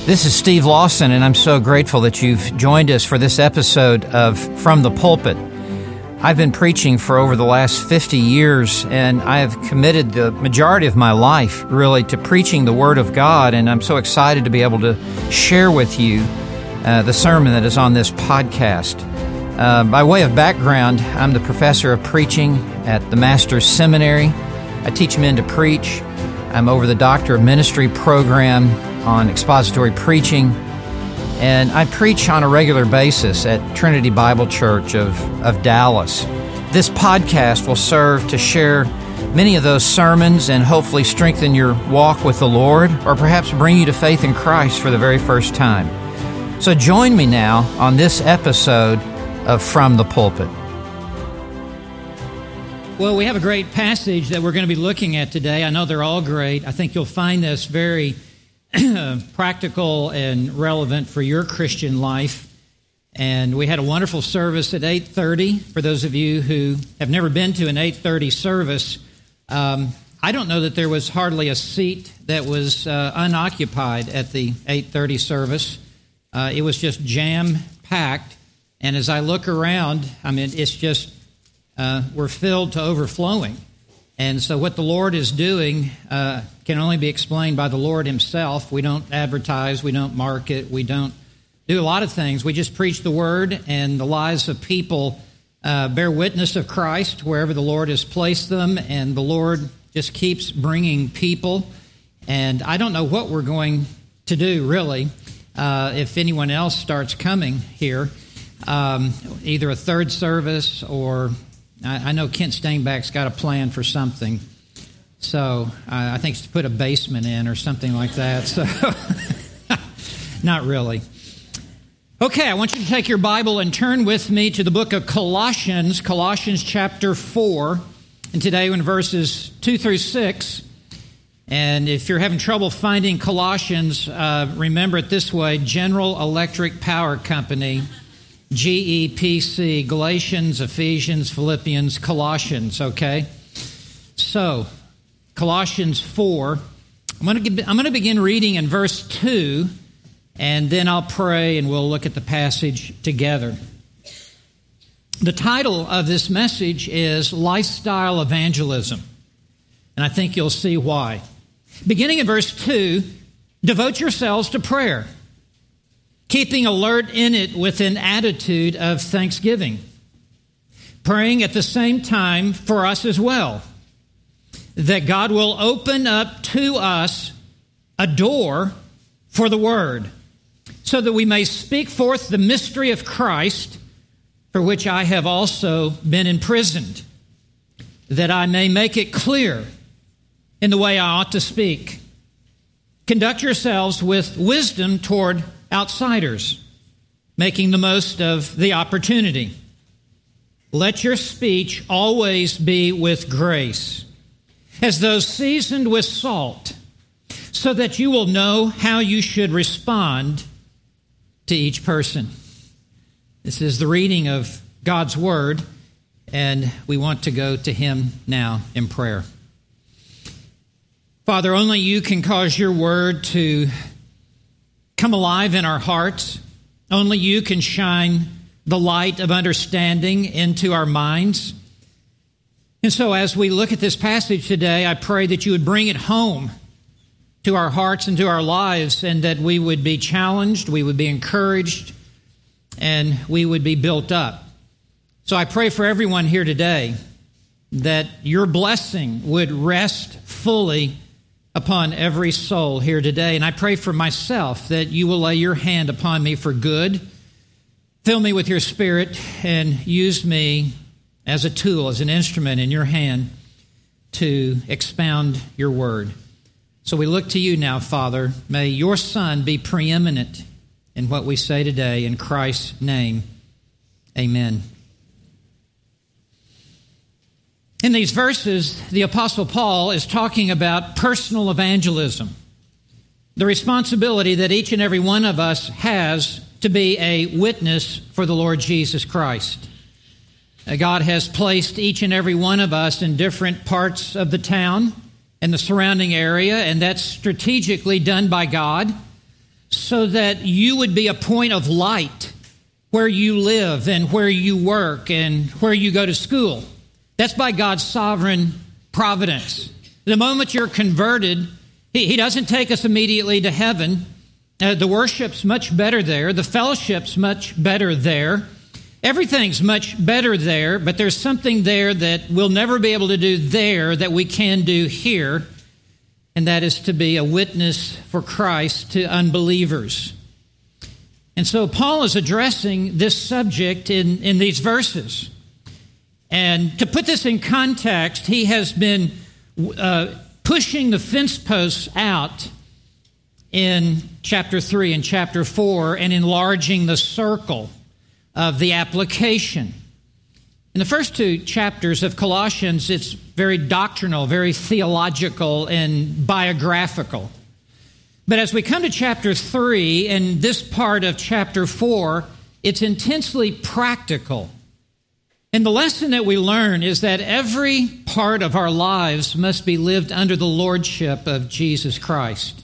This is Steve Lawson, and I'm so grateful that you've joined us for this episode of From the Pulpit. I've been preaching for over the last 50 years, and I have committed the majority of my life, really, to preaching the Word of God, and I'm so excited to be able to share with you the sermon that is on this podcast. By way of background, I'm the professor of preaching at the Master's Seminary. I teach men to preach. I'm over the Doctor of Ministry program on expository preaching, and I preach on a regular basis at Trinity Bible Church of Dallas. This podcast will serve to share many of those sermons and hopefully strengthen your walk with the Lord, or perhaps bring you to faith in Christ for the very first time. So join me now on this episode of From the Pulpit. Well, we have a great passage that we're going to be looking at today. I know they're all great. I think you'll find this very practical and relevant for your Christian life. And we had a wonderful service at 8:30. For those of you who have never been to an 8:30 service, I don't know that there was hardly a seat that was unoccupied at the 8:30 service. It was just jam-packed. And as I look around, I mean, it's just, we're filled to overflowing. And so what the Lord is doing can only be explained by the Lord Himself. We don't advertise, we don't market, we don't do a lot of things. We just preach the Word, and the lives of people bear witness of Christ wherever the Lord has placed them, and the Lord just keeps bringing people. And I don't know what we're going to do, really, if anyone else starts coming here, either a third service or... I know Kent Stainback's got a plan for something, so I think it's to put a basement in or something like that, so not really. Okay, I want you to take your Bible and turn with me to the book of Colossians chapter 4, and today we're in verses 2 through 6, and if you're having trouble finding Colossians, remember it this way: General Electric Power Company, GEPC, Galatians, Ephesians, Philippians, Colossians, okay? So, Colossians 4, I'm going to begin reading in verse 2, and then I'll pray and we'll look at the passage together. The title of this message is Lifestyle Evangelism, and I think you'll see why. Beginning in verse 2, devote yourselves to prayer, keeping alert in it with an attitude of thanksgiving, praying at the same time for us as well, that God will open up to us a door for the Word, so that we may speak forth the mystery of Christ, for which I have also been imprisoned, that I may make it clear in the way I ought to speak. Conduct yourselves with wisdom toward outsiders, making the most of the opportunity. Let your speech always be with grace, as though seasoned with salt, so that you will know how you should respond to each person. This is the reading of God's Word, and we want to go to Him now in prayer. Father, only You can cause Your Word to come alive in our hearts. Only You can shine the light of understanding into our minds. And so as we look at this passage today, I pray that You would bring it home to our hearts and to our lives, and that we would be challenged, we would be encouraged, and we would be built up. So I pray for everyone here today that Your blessing would rest fully upon every soul here today. And I pray for myself that You will lay Your hand upon me for good. Fill me with Your Spirit and use me as a tool, as an instrument in Your hand to expound Your Word. So we look to You now, Father. May Your Son be preeminent in what we say today. In Christ's name, amen. In these verses, the Apostle Paul is talking about personal evangelism, the responsibility that each and every one of us has to be a witness for the Lord Jesus Christ. God has placed each and every one of us in different parts of the town and the surrounding area, and that's strategically done by God so that you would be a point of light where you live and where you work and where you go to school. That's by God's sovereign providence. The moment you're converted, He doesn't take us immediately to heaven. The worship's much better there. The fellowship's much better there. Everything's much better there, but there's something there that we'll never be able to do there that we can do here, and that is to be a witness for Christ to unbelievers. And so Paul is addressing this subject in these verses. And to put this in context, he has been pushing the fence posts out in chapter 3 and chapter 4 and enlarging the circle of the application. In the first two chapters of Colossians, it's very doctrinal, very theological, and biographical. But as we come to chapter 3 and this part of chapter 4, it's intensely practical. And the lesson that we learn is that every part of our lives must be lived under the lordship of Jesus Christ.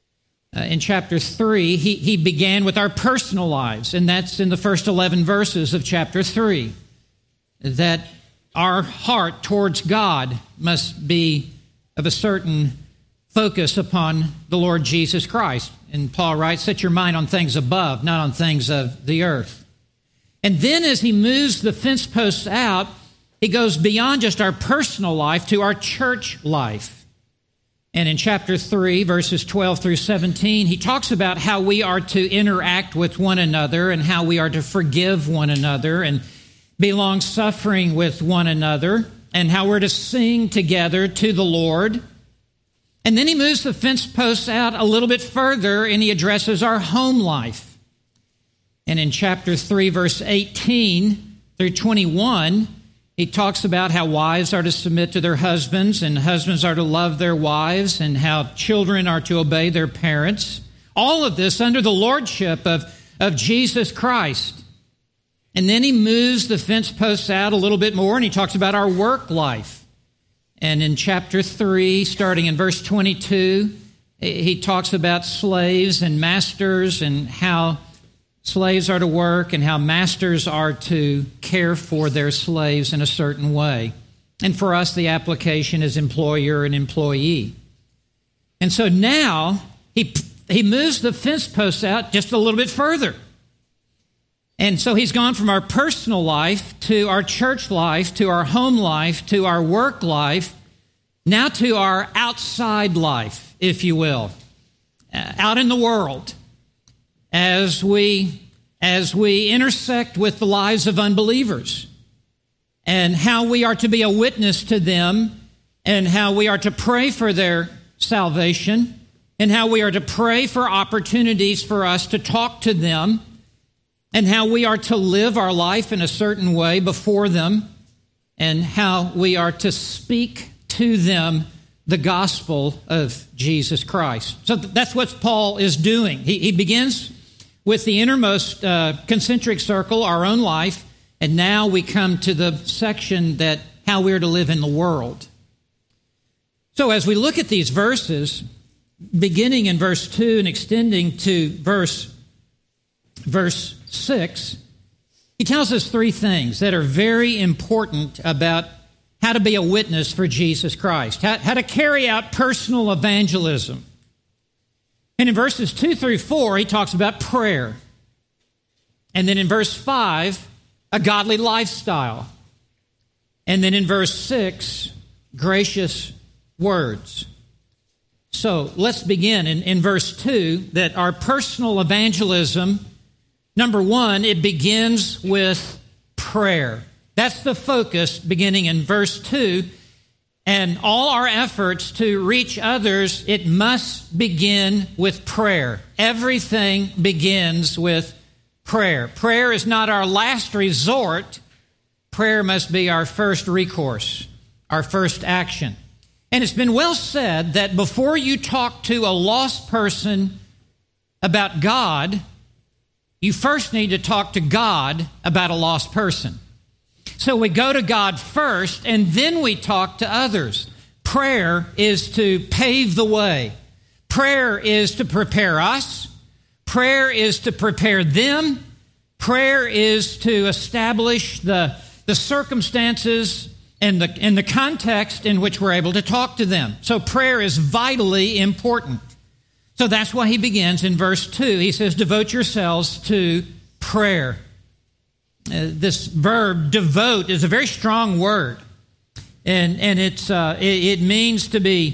In chapter 3, he began with our personal lives, and that's in the first 11 verses of chapter 3, that our heart towards God must be of a certain focus upon the Lord Jesus Christ. And Paul writes, set your mind on things above, not on things of the earth. And then as he moves the fence posts out, he goes beyond just our personal life to our church life. And in chapter 3, verses 12 through 17, he talks about how we are to interact with one another and how we are to forgive one another and be long-suffering with one another and how we're to sing together to the Lord. And then he moves the fence posts out a little bit further and he addresses our home life. And in chapter 3, verse 18 through 21, he talks about how wives are to submit to their husbands and husbands are to love their wives and how children are to obey their parents. All of this under the lordship of Jesus Christ. And then he moves the fence posts out a little bit more and he talks about our work life. And in chapter 3, starting in verse 22, he talks about slaves and masters and how slaves are to work and how masters are to care for their slaves in a certain way. And for us, the application is employer and employee. And so now he moves the fence posts out just a little bit further. And so he's gone from our personal life to our church life, to our home life, to our work life, now to our outside life, if you will, out in the world, as we intersect with the lives of unbelievers, and how we are to be a witness to them, and how we are to pray for their salvation, and how we are to pray for opportunities for us to talk to them, and how we are to live our life in a certain way before them, and how we are to speak to them the gospel of Jesus Christ. So that's what Paul is doing. He begins with the innermost concentric circle, our own life, and now we come to the section that how we're to live in the world. So as we look at these verses, beginning in verse 2 and extending to verse 6, he tells us three things that are very important about how to be a witness for Jesus Christ, how to carry out personal evangelism. And in verses 2 through 4, he talks about prayer. And then in verse 5, a godly lifestyle. And then in verse 6, gracious words. So let's begin in verse 2, that our personal evangelism, number one, it begins with prayer. That's the focus beginning in verse 2. And all our efforts to reach others, it must begin with prayer. Everything begins with prayer. Prayer is not our last resort. Prayer must be our first recourse, our first action. And it's been well said that before you talk to a lost person about God, you first need to talk to God about a lost person. So we go to God first, and then we talk to others. Prayer is to pave the way. Prayer is to prepare us. Prayer is to prepare them. Prayer is to establish the circumstances and the context in which we're able to talk to them. So prayer is vitally important. So that's why he begins in verse 2. He says, devote yourselves to prayer. This verb, devote, is a very strong word. And it means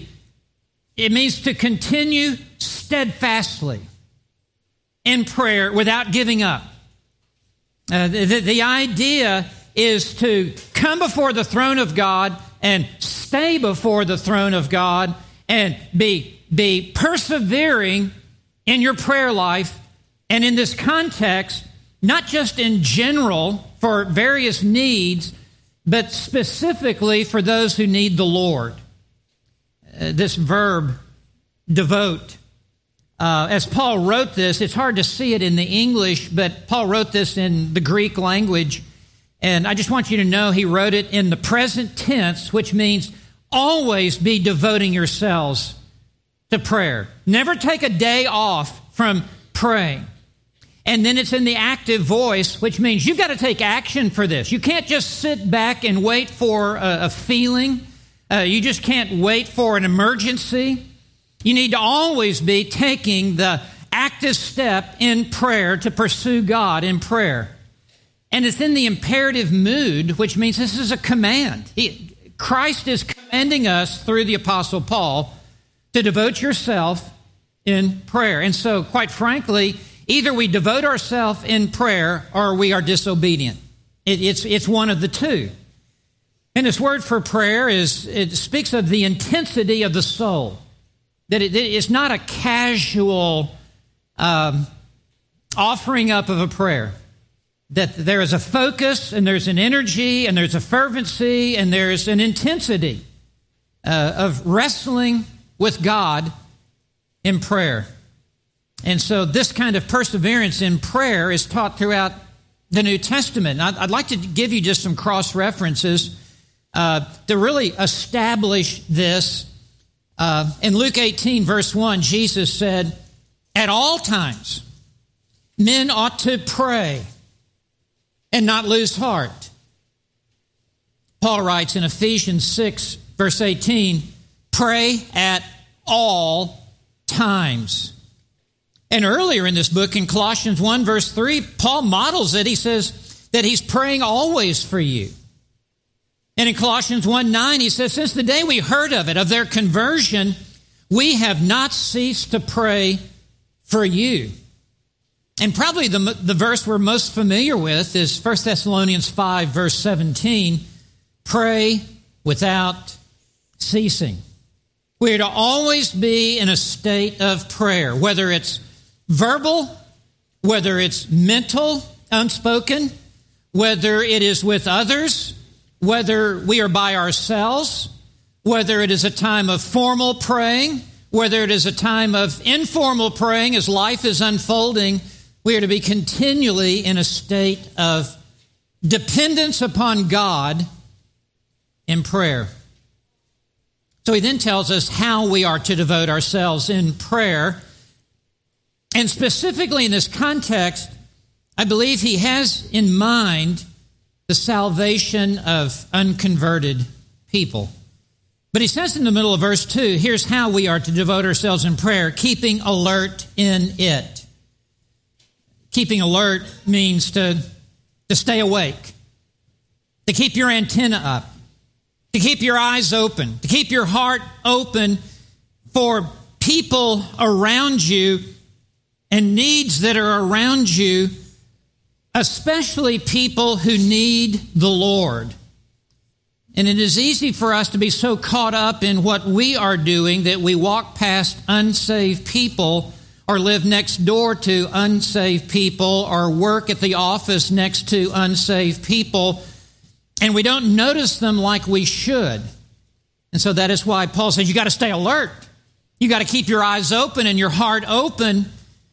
to continue steadfastly in prayer without giving up. The idea is to come before the throne of God and stay before the throne of God and be persevering in your prayer life, and in this context, not just in general for various needs, but specifically for those who need the Lord. This verb, devote, as Paul wrote this, it's hard to see it in the English, but Paul wrote this in the Greek language, and I just want you to know he wrote it in the present tense, which means always be devoting yourselves to prayer. Never take a day off from praying. And then it's in the active voice, which means you've got to take action for this. You can't just sit back and wait for a feeling. You just can't wait for an emergency. You need to always be taking the active step in prayer to pursue God in prayer. And it's in the imperative mood, which means this is a command. Christ is commanding us through the Apostle Paul to devote yourself in prayer. And so, quite frankly, either we devote ourselves in prayer or we are disobedient. It's one of the two. And this word for prayer it speaks of the intensity of the soul. That it's not a casual offering up of a prayer. That there is a focus and there's an energy and there's a fervency and there's an intensity of wrestling with God in prayer. And so this kind of perseverance in prayer is taught throughout the New Testament. I'd like to give you just some cross-references to really establish this. In Luke 18, verse 1, Jesus said, at all times, men ought to pray and not lose heart. Paul writes in Ephesians 6, verse 18, pray at all times. And earlier in this book, in Colossians 1, verse 3, Paul models it. He says that he's praying always for you. And in Colossians 1:9, he says, since the day we heard of it, of their conversion, we have not ceased to pray for you. And probably the verse we're most familiar with is 1 Thessalonians 5, verse 17, pray without ceasing. We are to always be in a state of prayer, whether it's verbal, whether it's mental, unspoken, whether it is with others, whether we are by ourselves, whether it is a time of formal praying, whether it is a time of informal praying as life is unfolding, we are to be continually in a state of dependence upon God in prayer. So he then tells us how we are to devote ourselves in prayer. And specifically in this context, I believe he has in mind the salvation of unconverted people. But he says in the middle of verse 2, here's how we are to devote ourselves in prayer, keeping alert in it. Keeping alert means to stay awake, to keep your antenna up, to keep your eyes open, to keep your heart open for people around you and needs that are around you, especially people who need the Lord. And it is easy for us to be so caught up in what we are doing that we walk past unsaved people or live next door to unsaved people or work at the office next to unsaved people, and we don't notice them like we should. And so that is why Paul says you got to stay alert. You got to keep your eyes open and your heart open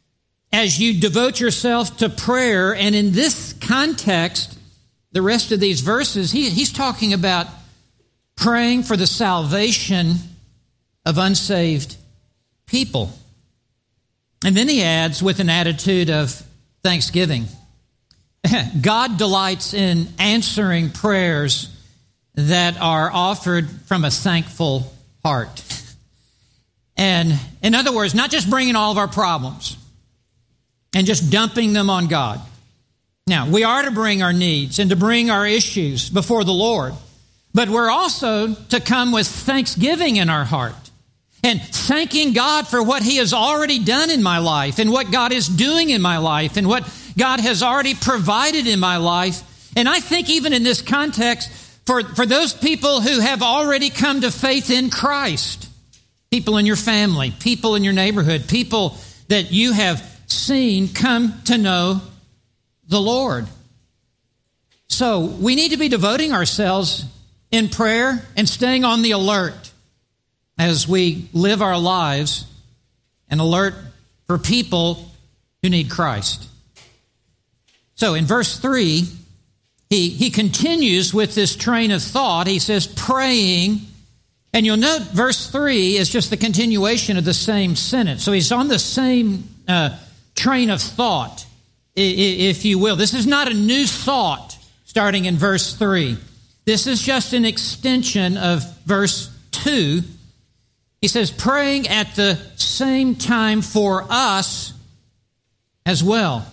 as you devote yourself to prayer. And in this context, the rest of these verses, he's talking about praying for the salvation of unsaved people. And then he adds with an attitude of thanksgiving. God delights in answering prayers that are offered from a thankful heart. And in other words, not just bringing all of our problems and just dumping them on God. Now, we are to bring our needs and to bring our issues before the Lord, but we're also to come with thanksgiving in our heart and thanking God for what He has already done in my life and what God is doing in my life and what God has already provided in my life. And I think even in this context, for those people who have already come to faith in Christ, people in your family, people in your neighborhood, people that you have seen come to know the Lord. So we need to be devoting ourselves in prayer and staying on the alert as we live our lives, and alert for people who need Christ. So in verse 3, he continues with this train of thought. He says, praying. And you'll note verse 3 is just the continuation of the same sentence. So he's on the same train of thought, if you will. This is not a new thought starting in verse 3. This is just an extension of verse 2. He says, praying at the same time for us as well.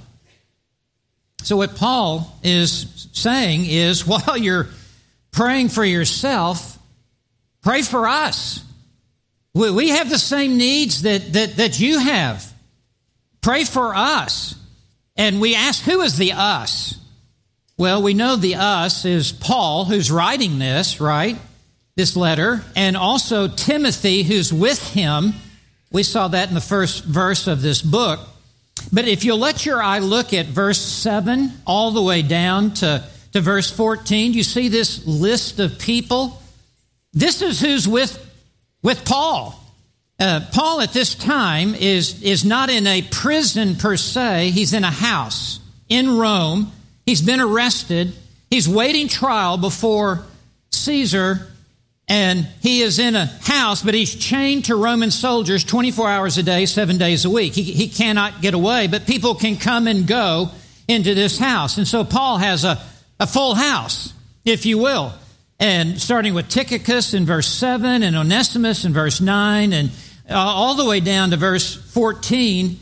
So what Paul is saying is, while you're praying for yourself, pray for us. We have the same needs that you have. Pray for us. And we ask, who is the us? Well, we know the us is Paul, who's writing this, right? This letter. And also Timothy, who's with him. We saw that in the first verse of this book. But if you'll let your eye look at verse 7 all the way down to verse 14, you see this list of people. This is who's with Paul. Paul at this time is not in a prison per se. He's in a house in Rome. He's been arrested. He's waiting trial before Caesar, and he is in a house, but he's chained to Roman soldiers 24 hours a day, 7 days a week. He cannot get away, but people can come and go into this house. And so Paul has a full house, if you will. And starting with Tychicus in verse 7 and Onesimus in verse 9 and all the way down to verse 14,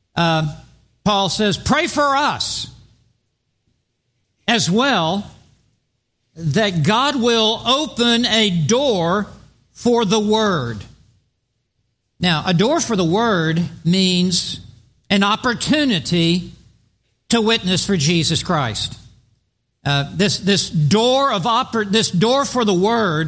Paul says, pray for us as well, that God will open a door for the Word. Now, a door for the Word means an opportunity to witness for Jesus Christ. This door for the Word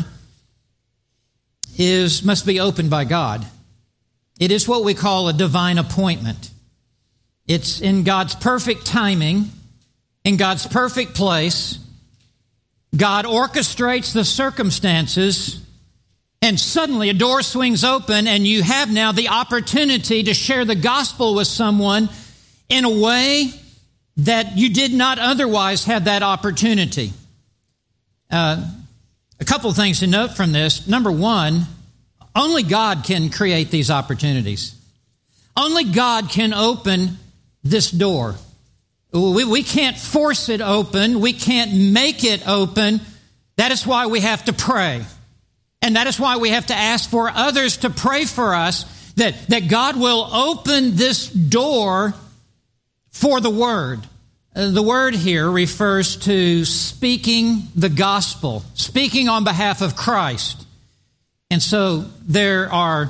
must be opened by God. It is what we call a divine appointment. It's in God's perfect timing, in God's perfect place. God orchestrates the circumstances, and suddenly a door swings open, and you have now the opportunity to share the gospel with someone in a way that you did not otherwise have that opportunity. A couple of things to note from this. Number one, only God can create these opportunities. Only God can open this door. We can't force it open. We can't make it open. That is why we have to pray. And that is why we have to ask for others to pray for us, that God will open this door for the Word. The word here refers to speaking the gospel, speaking on behalf of Christ. And so there are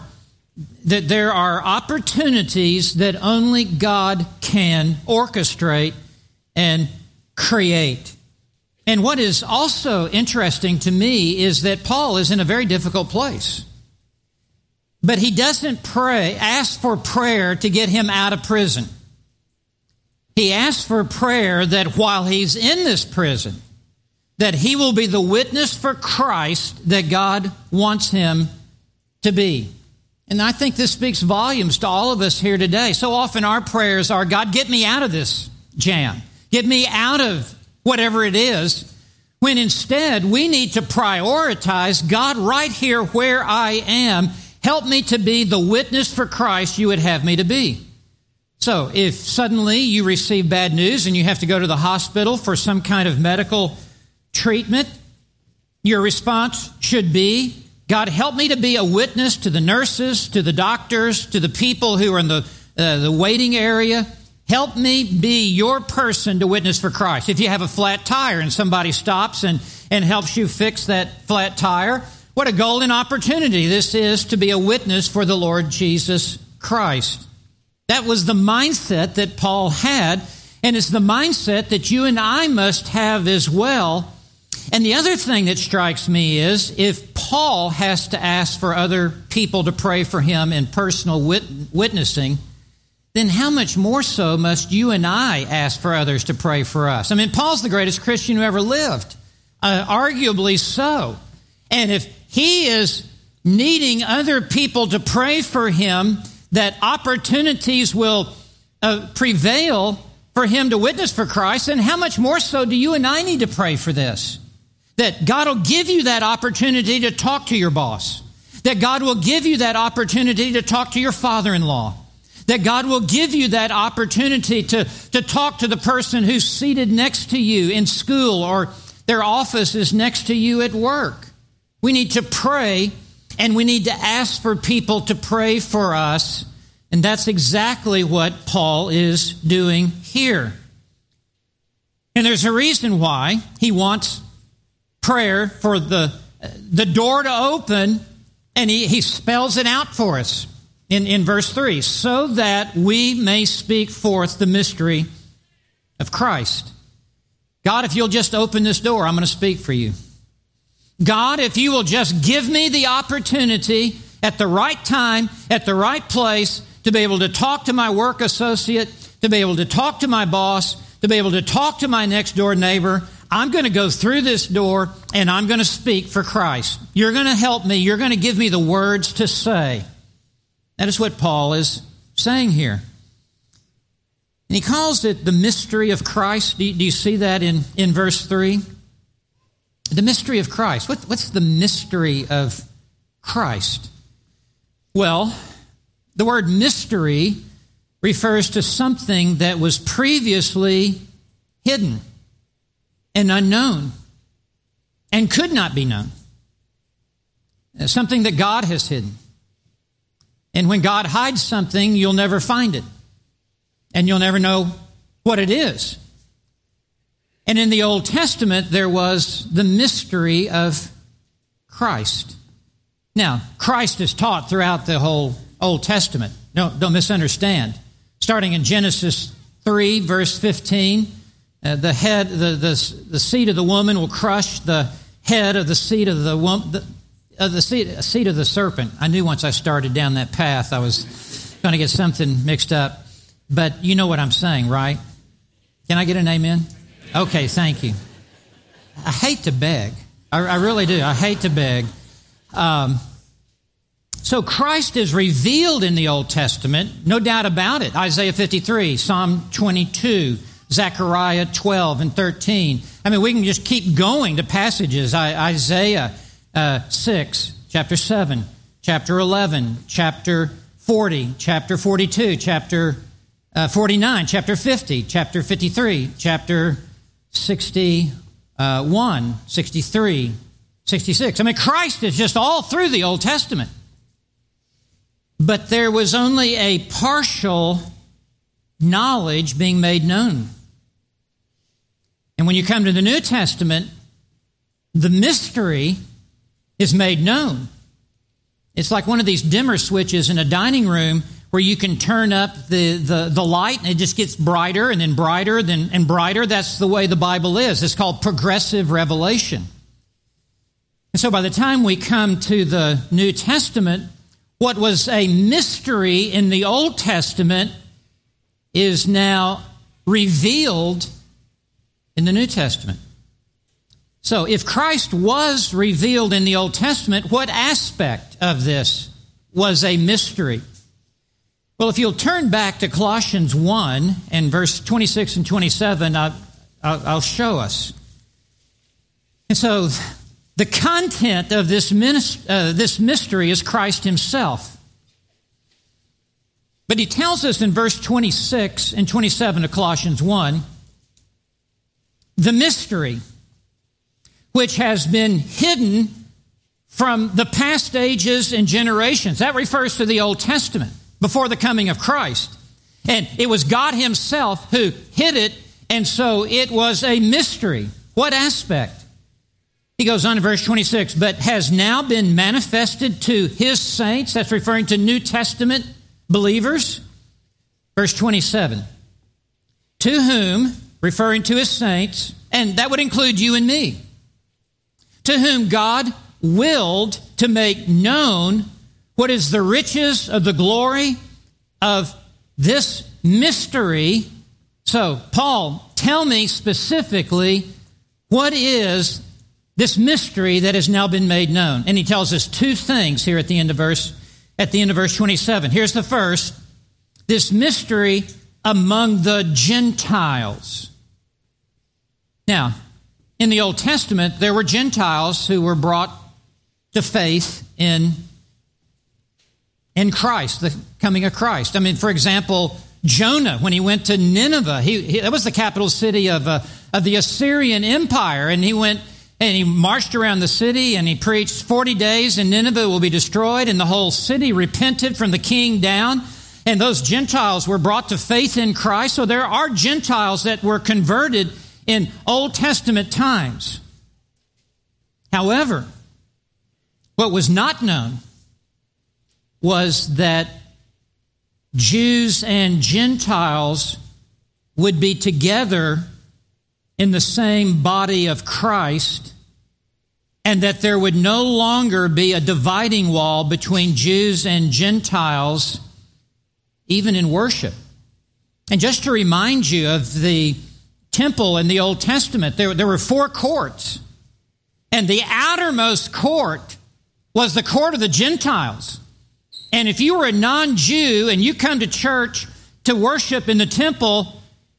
opportunities that only God can orchestrate and create. And what is also interesting to me is that Paul is in a very difficult place. But he doesn't ask for prayer to get him out of prison. He asks for prayer that while he's in this prison, that he will be the witness for Christ that God wants him to be. And I think this speaks volumes to all of us here today. So often our prayers are, God, get me out of this jam. Get me out of whatever it is. When instead we need to prioritize, God, right here where I am, help me to be the witness for Christ you would have me to be. So if suddenly you receive bad news and you have to go to the hospital for some kind of medical treatment, your response should be, God, help me to be a witness to the nurses, to the doctors, to the people who are in the waiting area. Help me be your person to witness for Christ. If you have a flat tire and somebody stops and helps you fix that flat tire, what a golden opportunity this is to be a witness for the Lord Jesus Christ. That was the mindset that Paul had, and it's the mindset that you and I must have as well. And the other thing that strikes me is if Paul has to ask for other people to pray for him in personal witnessing, then how much more so must you and I ask for others to pray for us? I mean, Paul's the greatest Christian who ever lived, arguably so. And if he is needing other people to pray for him, that opportunities will prevail for him to witness for Christ, then how much more so do you and I need to pray for this? That God will give you that opportunity to talk to your boss. That God will give you that opportunity to talk to your father-in-law. That God will give you that opportunity to talk to the person who's seated next to you in school or their office is next to you at work. We need to pray, and we need to ask for people to pray for us. And that's exactly what Paul is doing here. And there's a reason why he wants prayer for the door to open, and he spells it out for us in verse 3, so that we may speak forth the mystery of Christ. God, if you'll just open this door, I'm going to speak for you. God, if you will just give me the opportunity at the right time, at the right place, to be able to talk to my work associate, to be able to talk to my boss, to be able to talk to my next door neighbor, I'm going to go through this door and I'm going to speak for Christ. You're going to help me. You're going to give me the words to say. That is what Paul is saying here. And he calls it the mystery of Christ. Do you see that in verse 3? The mystery of Christ. What's the mystery of Christ? Well, the word mystery refers to something that was previously hidden and unknown and could not be known. Something that God has hidden. And when God hides something, you'll never find it. And you'll never know what it is. And in the Old Testament, there was the mystery of Christ. Now, Christ is taught throughout the whole Old Testament. Don't misunderstand. Starting in Genesis 3, verse 15, the seed of the woman will crush the head of the seed of the woman, the seed of the serpent. I knew once I started down that path, I was going to get something mixed up. But you know what I'm saying, right? Can I get an amen? Okay, thank you. I hate to beg. I really do. I hate to beg. So Christ is revealed in the Old Testament, no doubt about it. Isaiah 53, Psalm 22, Zechariah 12 and 13. I mean, we can just keep going to passages. Isaiah 6, chapter 7, chapter 11, chapter 40, chapter 42, chapter 49, chapter 50, chapter 53, chapter 61, 63, 66. I mean, Christ is just all through the Old Testament. But there was only a partial knowledge being made known. And when you come to the New Testament, the mystery is made known. It's like one of these dimmer switches in a dining room where you can turn up the light and it just gets brighter and then brighter and brighter. That's the way the Bible is. It's called progressive revelation. And so by the time we come to the New Testament, what was a mystery in the Old Testament is now revealed in the New Testament. So if Christ was revealed in the Old Testament, what aspect of this was a mystery? Well, if you'll turn back to Colossians 1 and verse 26 and 27, I'll show us. And so the content of this mystery is Christ himself. But he tells us in verse 26 and 27 of Colossians 1, the mystery which has been hidden from the past ages and generations. That refers to the Old Testament, before the coming of Christ. And it was God himself who hid it, and so it was a mystery. What aspect? He goes on in verse 26, but has now been manifested to his saints. That's referring to New Testament believers. Verse 27, to whom, referring to his saints, and that would include you and me, to whom God willed to make known what is the riches of the glory of this mystery. So, Paul, tell me specifically, what is this mystery that has now been made known? And he tells us two things here at the end of verse 27. Here's the first, this mystery among the Gentiles. Now, in the Old Testament, there were Gentiles who were brought to faith in Christ, the coming of Christ. I mean, for example, Jonah, when he went to Nineveh, that was the capital city of the Assyrian Empire, and he went and he marched around the city and he preached 40 days and Nineveh will be destroyed, and the whole city repented from the king down, and those Gentiles were brought to faith in Christ. So there are Gentiles that were converted in Old Testament times. However, what was not known was that Jews and Gentiles would be together in the same body of Christ, and that there would no longer be a dividing wall between Jews and Gentiles, even in worship. And just to remind you of the temple in the Old Testament, there were 4 courts, and the outermost court was the court of the Gentiles. And if you were a non-Jew and you come to church to worship in the temple,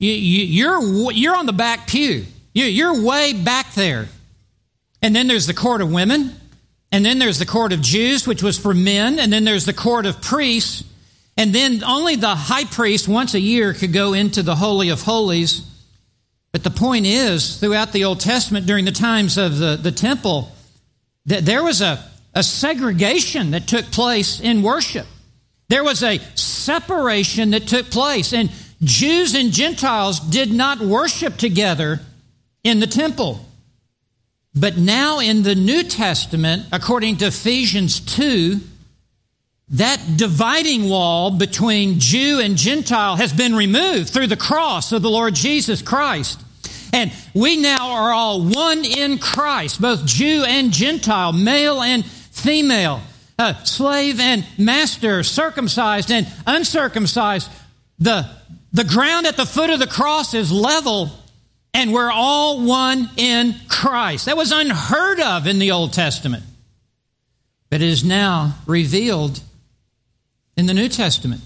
you're on the back pew. You're way back there. And then there's the court of women. And then there's the court of Jews, which was for men. And then there's the court of priests. And then only the high priest once a year could go into the Holy of Holies. But the point is, throughout the Old Testament, during the times of the temple, that there was a segregation that took place in worship. There was a separation that took place. And Jews and Gentiles did not worship together in the temple. But now in the New Testament, according to Ephesians 2, that dividing wall between Jew and Gentile has been removed through the cross of the Lord Jesus Christ. And we now are all one in Christ, both Jew and Gentile, male and female, slave and master, circumcised and uncircumcised. The ground at the foot of the cross is level, and we're all one in Christ. That was unheard of in the Old Testament, but it is now revealed in the New Testament.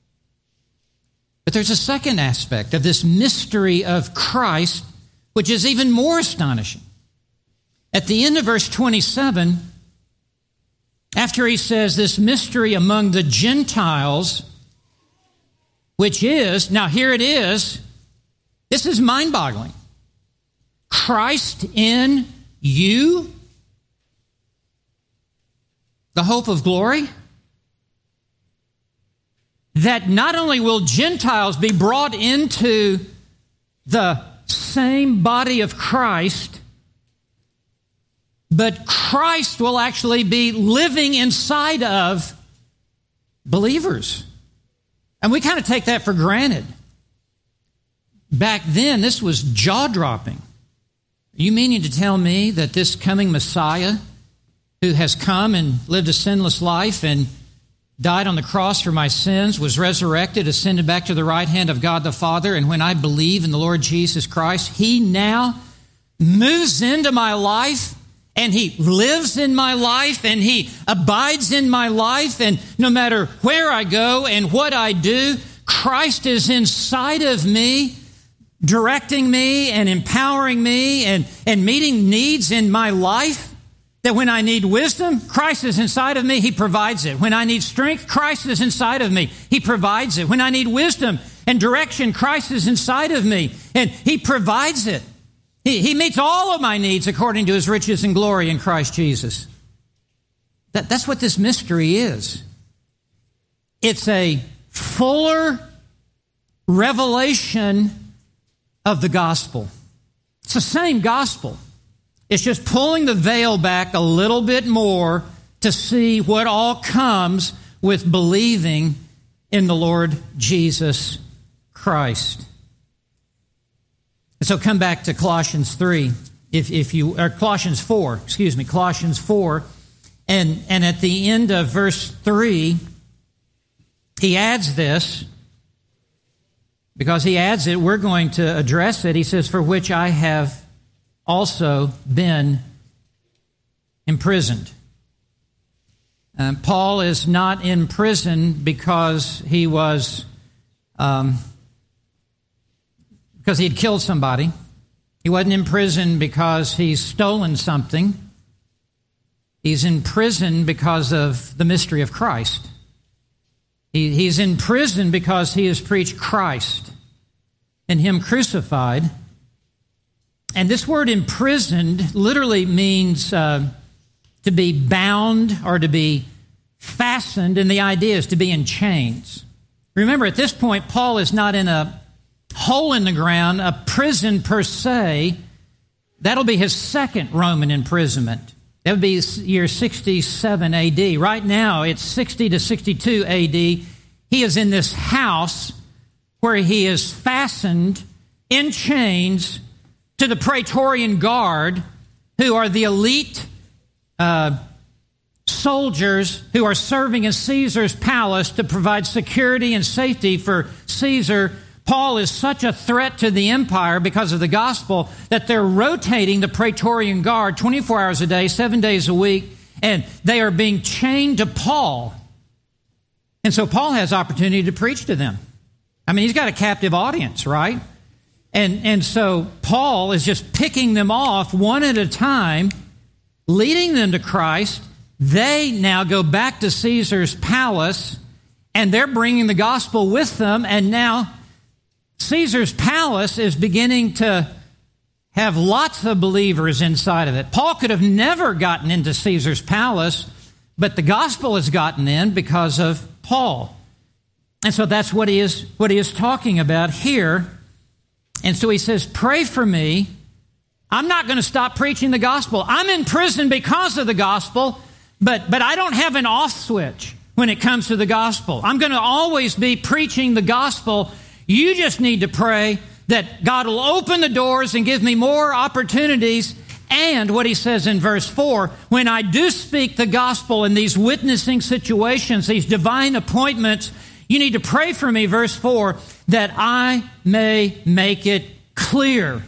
But there's a second aspect of this mystery of Christ, which is even more astonishing. At the end of verse 27, after he says this mystery among the Gentiles, which is, now here it is, this is mind-boggling. Christ in you, the hope of glory. That not only will Gentiles be brought into the same body of Christ, but Christ will actually be living inside of believers. And we kind of take that for granted. Back then, this was jaw-dropping. Are you meaning to tell me that this coming Messiah, who has come and lived a sinless life and died on the cross for my sins, was resurrected, ascended back to the right hand of God the Father, and when I believe in the Lord Jesus Christ, He now moves into my life, and He lives in my life, and He abides in my life, and no matter where I go and what I do, Christ is inside of me, directing me and empowering me and meeting needs in my life? That when I need wisdom, Christ is inside of me, He provides it. When I need strength, Christ is inside of me, He provides it. When I need wisdom and direction, Christ is inside of me, and He provides it. He meets all of my needs according to His riches and glory in Christ Jesus. That's what this mystery is. It's a fuller revelation of the gospel. It's the same gospel. It's just pulling the veil back a little bit more to see what all comes with believing in the Lord Jesus Christ. And so come back to Colossians 4, and at the end of verse 3, he adds this. Because he adds it, we're going to address it. He says, for which I have also been imprisoned. Paul is not in prison because he was because he had killed somebody. He wasn't in prison because he's stolen something. He's in prison because of the mystery of Christ. He's in prison because he has preached Christ and Him crucified. And this word imprisoned literally means to be bound or to be fastened, and the idea is to be in chains. Remember, at this point, Paul is not in a hole in the ground, a prison per se. That'll be his second Roman imprisonment. That would be year 67 A.D. Right now, it's 60 to 62 A.D. He is in this house where he is fastened in chains to the Praetorian Guard, who are the elite soldiers who are serving in Caesar's palace to provide security and safety for Caesar. Paul is such a threat to the empire because of the gospel that they're rotating the Praetorian Guard 24 hours a day, 7 days a week, and they are being chained to Paul. And so Paul has opportunity to preach to them. I mean, he's got a captive audience, right? And so Paul is just picking them off one at a time, leading them to Christ. They now go back to Caesar's palace, and they're bringing the gospel with them, and now Caesar's palace is beginning to have lots of believers inside of it. Paul could have never gotten into Caesar's palace, but the gospel has gotten in because of Paul. And so that's what he is talking about here. And so he says, pray for me. I'm not going to stop preaching the gospel. I'm in prison because of the gospel, but I don't have an off switch when it comes to the gospel. I'm going to always be preaching the gospel. You just need to pray that God will open the doors and give me more opportunities. And what he says in verse 4, when I do speak the gospel in these witnessing situations, these divine appointments, you need to pray for me, verse 4, that I may make it clear.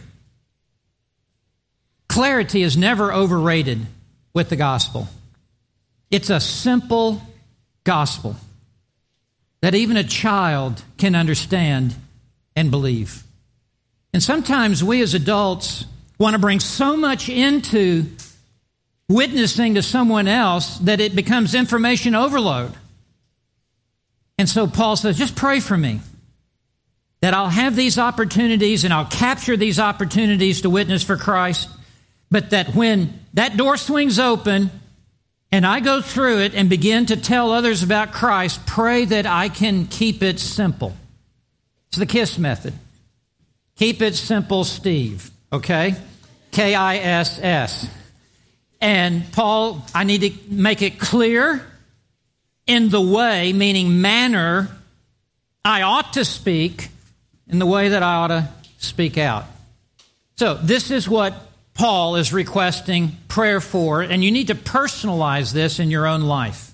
Clarity is never overrated with the gospel. It's a simple gospel that even a child can understand and believe. And sometimes we as adults want to bring so much into witnessing to someone else that it becomes information overload. And so Paul says, just pray for me that I'll have these opportunities and I'll capture these opportunities to witness for Christ, but that when that door swings open and I go through it and begin to tell others about Christ, pray that I can keep it simple. It's the KISS method. Keep it simple, Steve. Okay? KISS. And Paul, I need to make it clear in the way, meaning manner, I ought to speak, in the way that I ought to speak out. So this is what Paul is requesting prayer for, and you need to personalize this in your own life.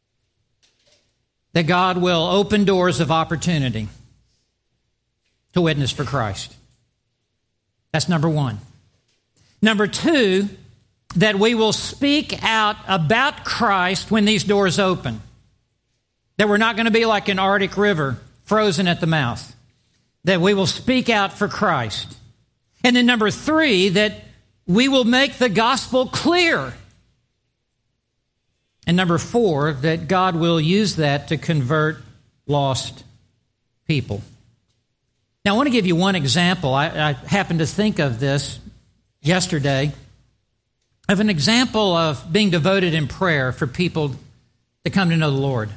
That God will open doors of opportunity to witness for Christ. That's number one. Number two, that we will speak out about Christ when these doors open. That we're not going to be like an Arctic river, frozen at the mouth. That we will speak out for Christ. And then number three, that we will make the gospel clear. And number 4, that God will use that to convert lost people. Now, I want to give you one example. I happened to think of this yesterday, of an example of being devoted in prayer for people to come to know the Lord.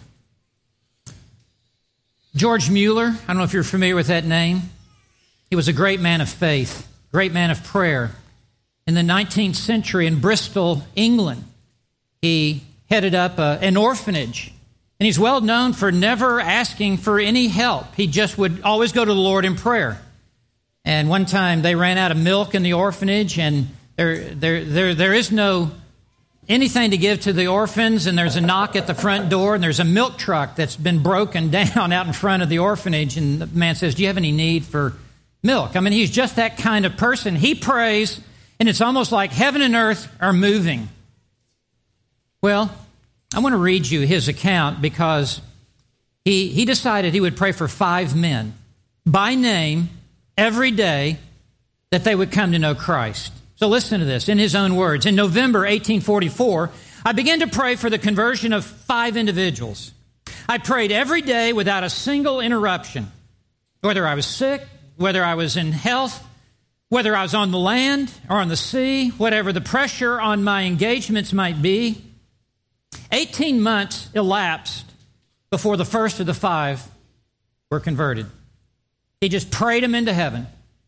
George Mueller, I don't know if you're familiar with that name. He was a great man of faith, great man of prayer. In the 19th century in Bristol, England, he headed up an orphanage. And he's well known for never asking for any help. He just would always go to the Lord in prayer. And one time they ran out of milk in the orphanage, and there is no anything to give to the orphans, and there's a knock at the front door, and there's a milk truck that's been broken down out in front of the orphanage, and the man says, "Do you have any need for milk?" I mean, he's just that kind of person. He prays, and it's almost like heaven and earth are moving. Well, I want to read you his account because he decided he would pray for 5 men by name every day that they would come to know Christ. So listen to this in his own words. In November 1844, I began to pray for the conversion of 5 individuals. I prayed every day without a single interruption, whether I was sick, whether I was in health, whether I was on the land or on the sea, whatever the pressure on my engagements might be. 18 months elapsed before the first of the 5 were converted. He just prayed them into heaven.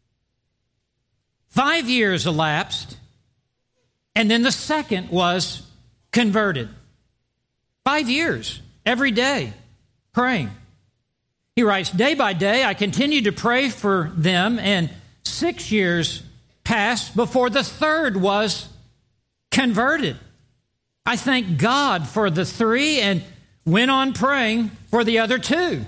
5 years elapsed, and then the second was converted. 5 years, every day, praying. He writes, day by day, I continued to pray for them, and 6 years passed before the third was converted. I thank God for the 3 and went on praying for the other 2.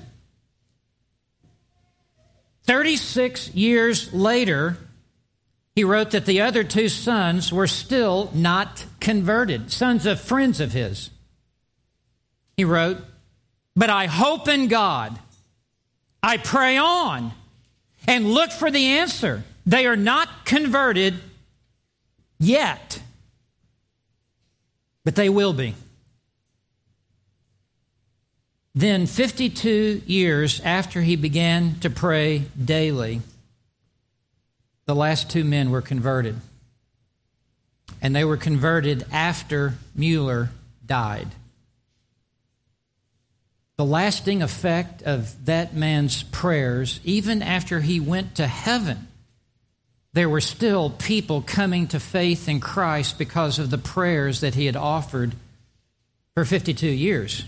36 years later, he wrote that the other 2 sons were still not converted, sons of friends of his. He wrote, but I hope in God. I pray on and look for the answer. They are not converted yet, but they will be. Then 52 years after he began to pray daily, the last 2 men were converted. And they were converted after Mueller died. The lasting effect of that man's prayers, even after he went to heaven, there were still people coming to faith in Christ because of the prayers that he had offered for 52 years.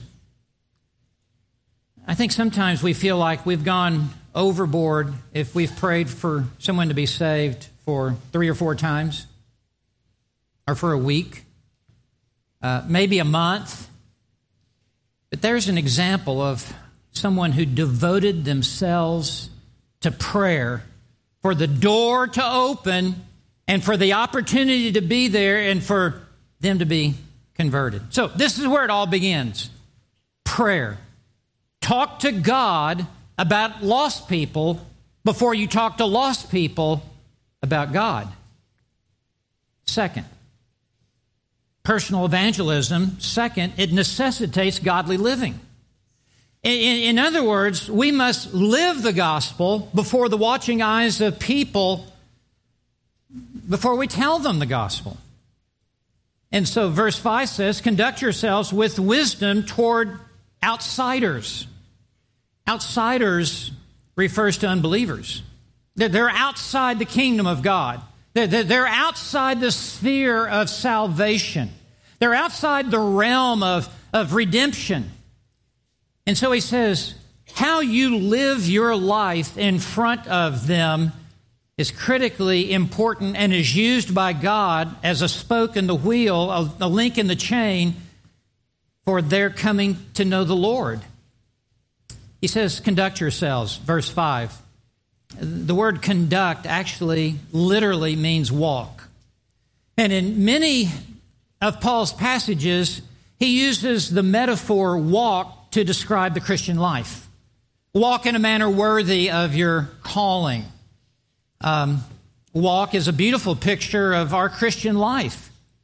I think sometimes we feel like we've gone overboard if we've prayed for someone to be saved for 3 or 4 times, or for a week, maybe a month. But there's an example of someone who devoted themselves to prayer for the door to open and for the opportunity to be there and for them to be converted. So this is where it all begins. Prayer. Talk to God about lost people before you talk to lost people about God. Second, personal evangelism. Second, it necessitates godly living. In other words, we must live the gospel before the watching eyes of people before we tell them the gospel. And so verse 5 says, conduct yourselves with wisdom toward outsiders. Outsiders refers to unbelievers. They're outside the kingdom of God. They're outside the sphere of salvation. They're outside the realm of redemption. And so he says, how you live your life in front of them is critically important and is used by God as a spoke in the wheel, a link in the chain for their coming to know the Lord. He says, conduct yourselves, verse 5. The word conduct actually literally means walk. And in many of Paul's passages, he uses the metaphor walk to describe the Christian life. Walk in a manner worthy of your calling. Walk is a beautiful picture of our Christian life.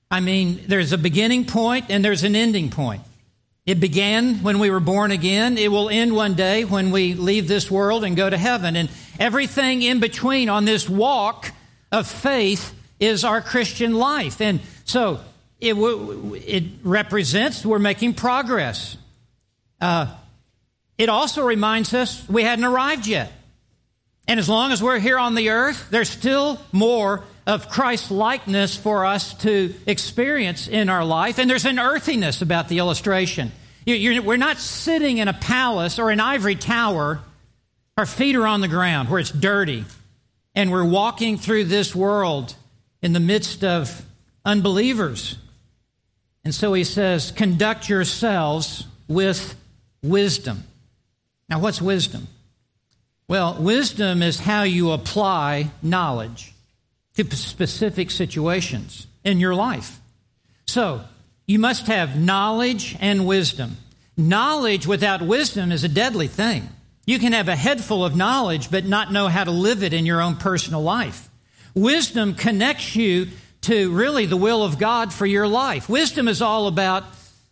I mean, there's a beginning point and there's an ending point. It began when we were born again. It will end one day when we leave this world and go to heaven. And everything in between on this walk of faith is our Christian life. And so it represents we're making progress. It also reminds us we hadn't arrived yet. And as long as we're here on the earth, there's still more of Christ's likeness for us to experience in our life. And there's an earthiness about the illustration. We're not sitting in a palace or an ivory tower. Our feet are on the ground where it's dirty. And we're walking through this world in the midst of unbelievers. And so he says, conduct yourselves with wisdom. Now, what's wisdom? Well, wisdom is how you apply knowledge to specific situations in your life. So, you must have knowledge and wisdom. Knowledge without wisdom is a deadly thing. You can have a head full of knowledge but not know how to live it in your own personal life. Wisdom connects you to really the will of God for your life. Wisdom is all about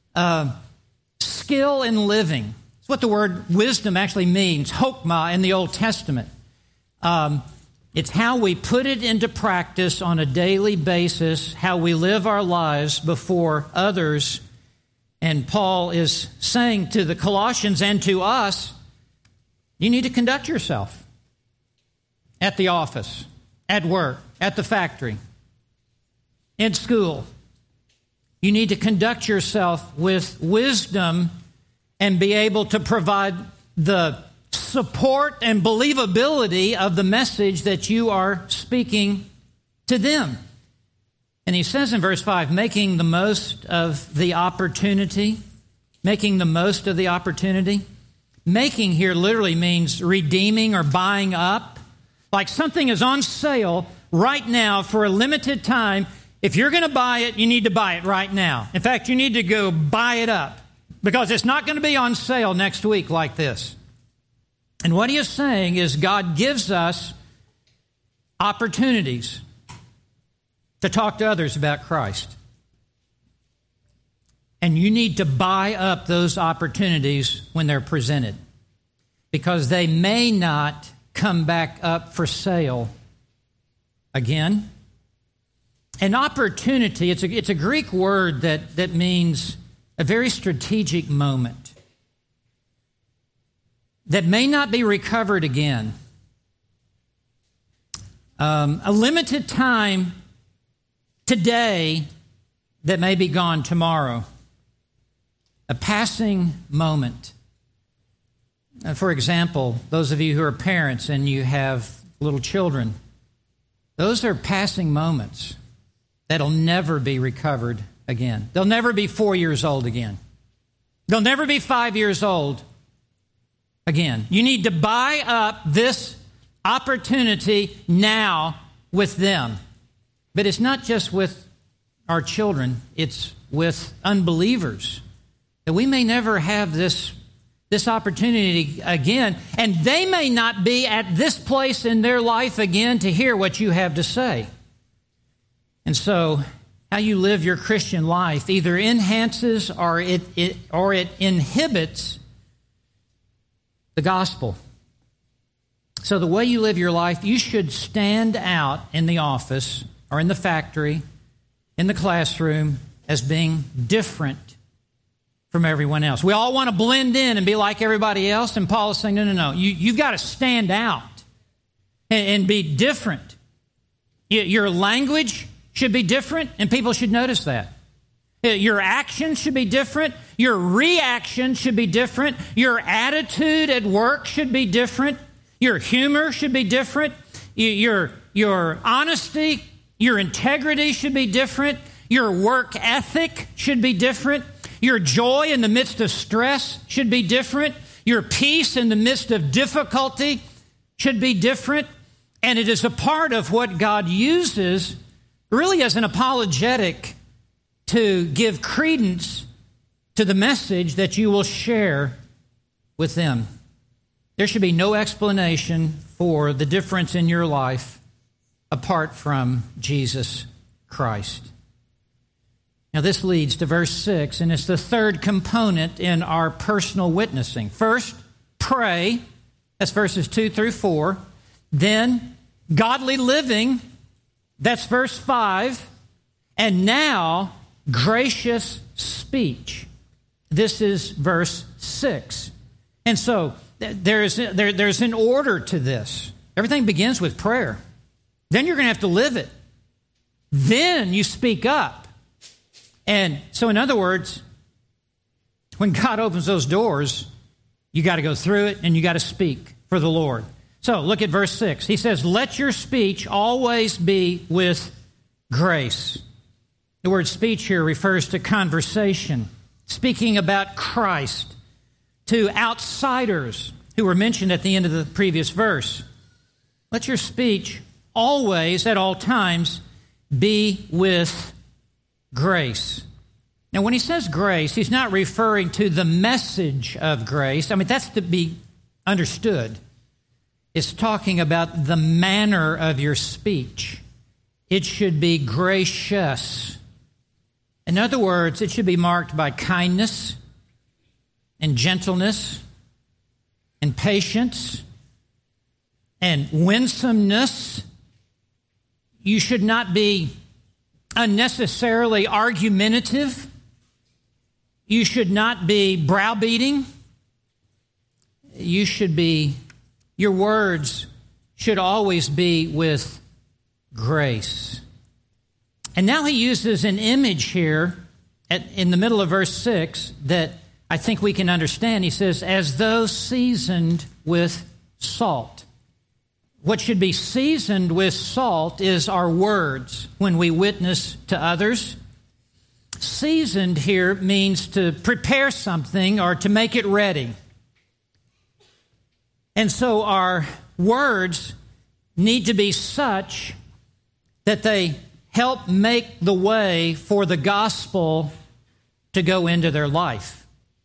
skill in living. It's what the word wisdom actually means, chokmah in the Old Testament. It's how we put it into practice on a daily basis, how we live our lives before others. And Paul is saying to the Colossians and to us, you need to conduct yourself at the office, at work, at the factory, in school. You need to conduct yourself with wisdom and be able to provide the support and believability of the message that you are speaking to them. And he says in verse 5, making the most of the opportunity. Making the most of the opportunity. Making here literally means redeeming or buying up. Like something is on sale right now for a limited time. If you're going to buy it, you need to buy it right now. In fact, you need to go buy it up because it's not going to be on sale next week like this. And what he is saying is God gives us opportunities to talk to others about Christ. And you need to buy up those opportunities when they're presented, because they may not come back up for sale again. An opportunity, it's a Greek word that means a very strategic moment that may not be recovered again. A limited time today that may be gone tomorrow. A passing moment. For example, those of you who are parents and you have little children, those are passing moments that'll never be recovered again. They'll never be 4 years old again. They'll never be 5 years old again. You need to buy up this opportunity now with them. But it's not just with our children, it's with unbelievers. That we may never have this opportunity again, and they may not be at this place in their life again to hear what you have to say. And so, how you live your Christian life either enhances or it inhibits the gospel. So the way you live your life, you should stand out in the office or in the factory, in the classroom, as being different from everyone else. We all want to blend in and be like everybody else, and Paul is saying, no. You've got to stand out and be different. Your language should be different, and people should notice that. Your actions should be different. Your reaction should be different. Your attitude at work should be different. Your humor should be different. Your honesty, your integrity should be different. Your work ethic should be different. Your joy in the midst of stress should be different. Your peace in the midst of difficulty should be different. And it is a part of what God uses really as an apologetic to give credence to the message that you will share with them. There should be no explanation for the difference in your life apart from Jesus Christ. Now this leads to verse 6, and it's the third component in our personal witnessing. First, pray. That's verses 2 through 4. Then, godly living. That's verse 5. And now, gracious speech. This is verse 6. And so, there's an order to this. Everything begins with prayer. Then you're going to have to live it. Then you speak up. And so, in other words, when God opens those doors, you got to go through it and you got to speak for the Lord. So, look at verse 6. He says, let your speech always be with grace. The word speech here refers to conversation, speaking about Christ to outsiders who were mentioned at the end of the previous verse. Let your speech always, at all times, be with grace. Now, when he says grace, he's not referring to the message of grace. I mean, that's to be understood. It's talking about the manner of your speech. It should be gracious. In other words, it should be marked by kindness and gentleness and patience and winsomeness. You should not be unnecessarily argumentative. You should not be browbeating. Your words should always be with grace. And now he uses an image here in the middle of verse 6 that I think we can understand. He says, as though seasoned with salt. What should be seasoned with salt is our words when we witness to others. Seasoned here means to prepare something or to make it ready. And so our words need to be such that they help make the way for the gospel to go into their life.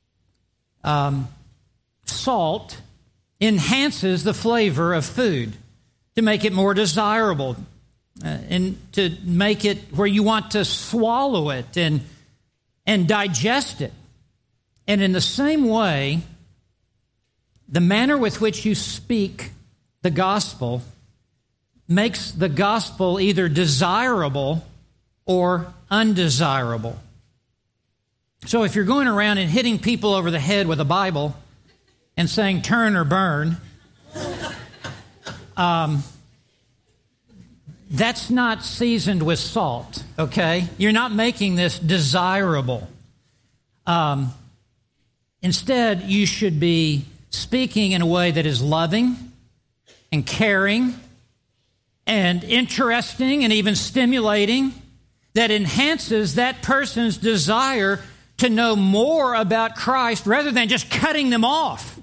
Salt enhances the flavor of food to make it more desirable and to make it where you want to swallow it and digest it. And in the same way, the manner with which you speak the gospel makes the gospel either desirable or undesirable. So if you're going around and hitting people over the head with a Bible and saying turn or burn, that's not seasoned with salt, okay? You're not making this desirable. Instead, you should be speaking in a way that is loving and caring and interesting and even stimulating, that enhances that person's desire to know more about Christ rather than just cutting them off.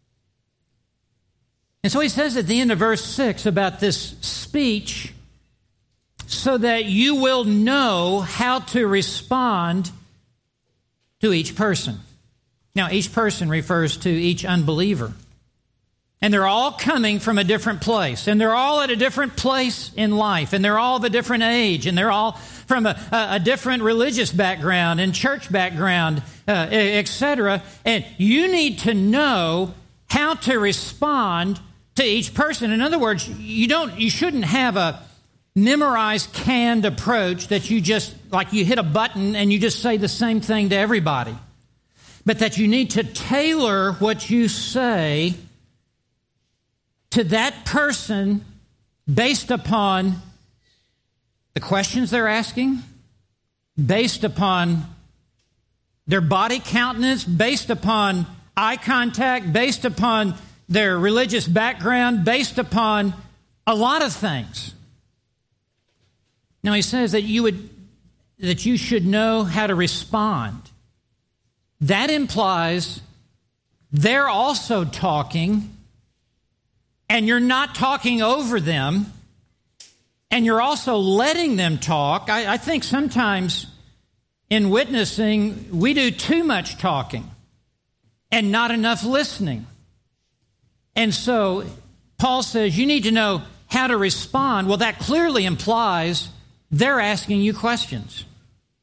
And so he says at the end of verse 6 about this speech, so that you will know how to respond to each person. Now, each person refers to each unbeliever. And they're all coming from a different place. And they're all at a different place in life. And they're all of a different age. And they're all from a different religious background and church background, etc. And you need to know how to respond to each person. In other words, you shouldn't have a memorized, canned approach that you just, like you hit a button and you just say the same thing to everybody. But that you need to tailor what you say to that person based upon the questions they're asking, based upon their body countenance, based upon eye contact, based upon their religious background, based upon a lot of things. Now he says that you should know how to respond. That implies they're also talking, and you're not talking over them, and you're also letting them talk. I think sometimes in witnessing, we do too much talking and not enough listening. And so Paul says you need to know how to respond. Well, that clearly implies they're asking you questions.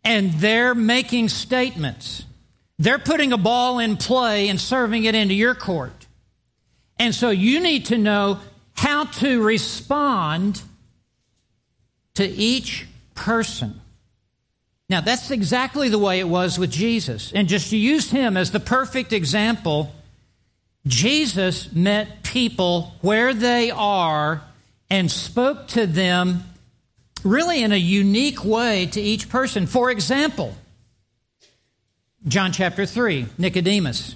and they're making statements. They're putting a ball in play and serving it into your court. And so you need to know how to respond to each person. Now, that's exactly the way it was with Jesus. And just to use him as the perfect example, Jesus met people where they are and spoke to them really in a unique way to each person. For example, John chapter 3, Nicodemus.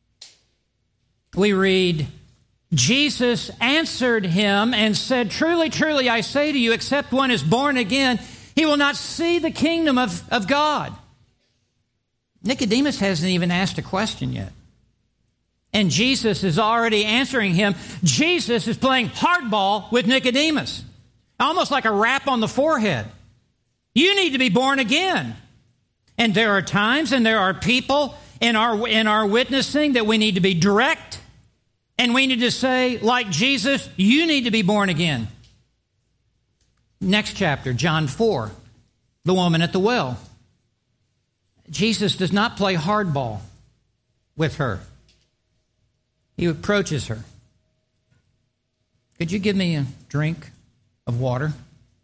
We read, Jesus answered him and said, truly, truly, I say to you, except one is born again, he will not see the kingdom of God. Nicodemus hasn't even asked a question yet. And Jesus is already answering him. Jesus is playing hardball with Nicodemus, almost like a rap on the forehead. You need to be born again. And there are times and there are people in our witnessing that we need to be direct, and we need to say, like Jesus, you need to be born again. Next chapter, John 4, the woman at the well. Jesus does not play hardball with her. He approaches her. Could you give me a drink of water? And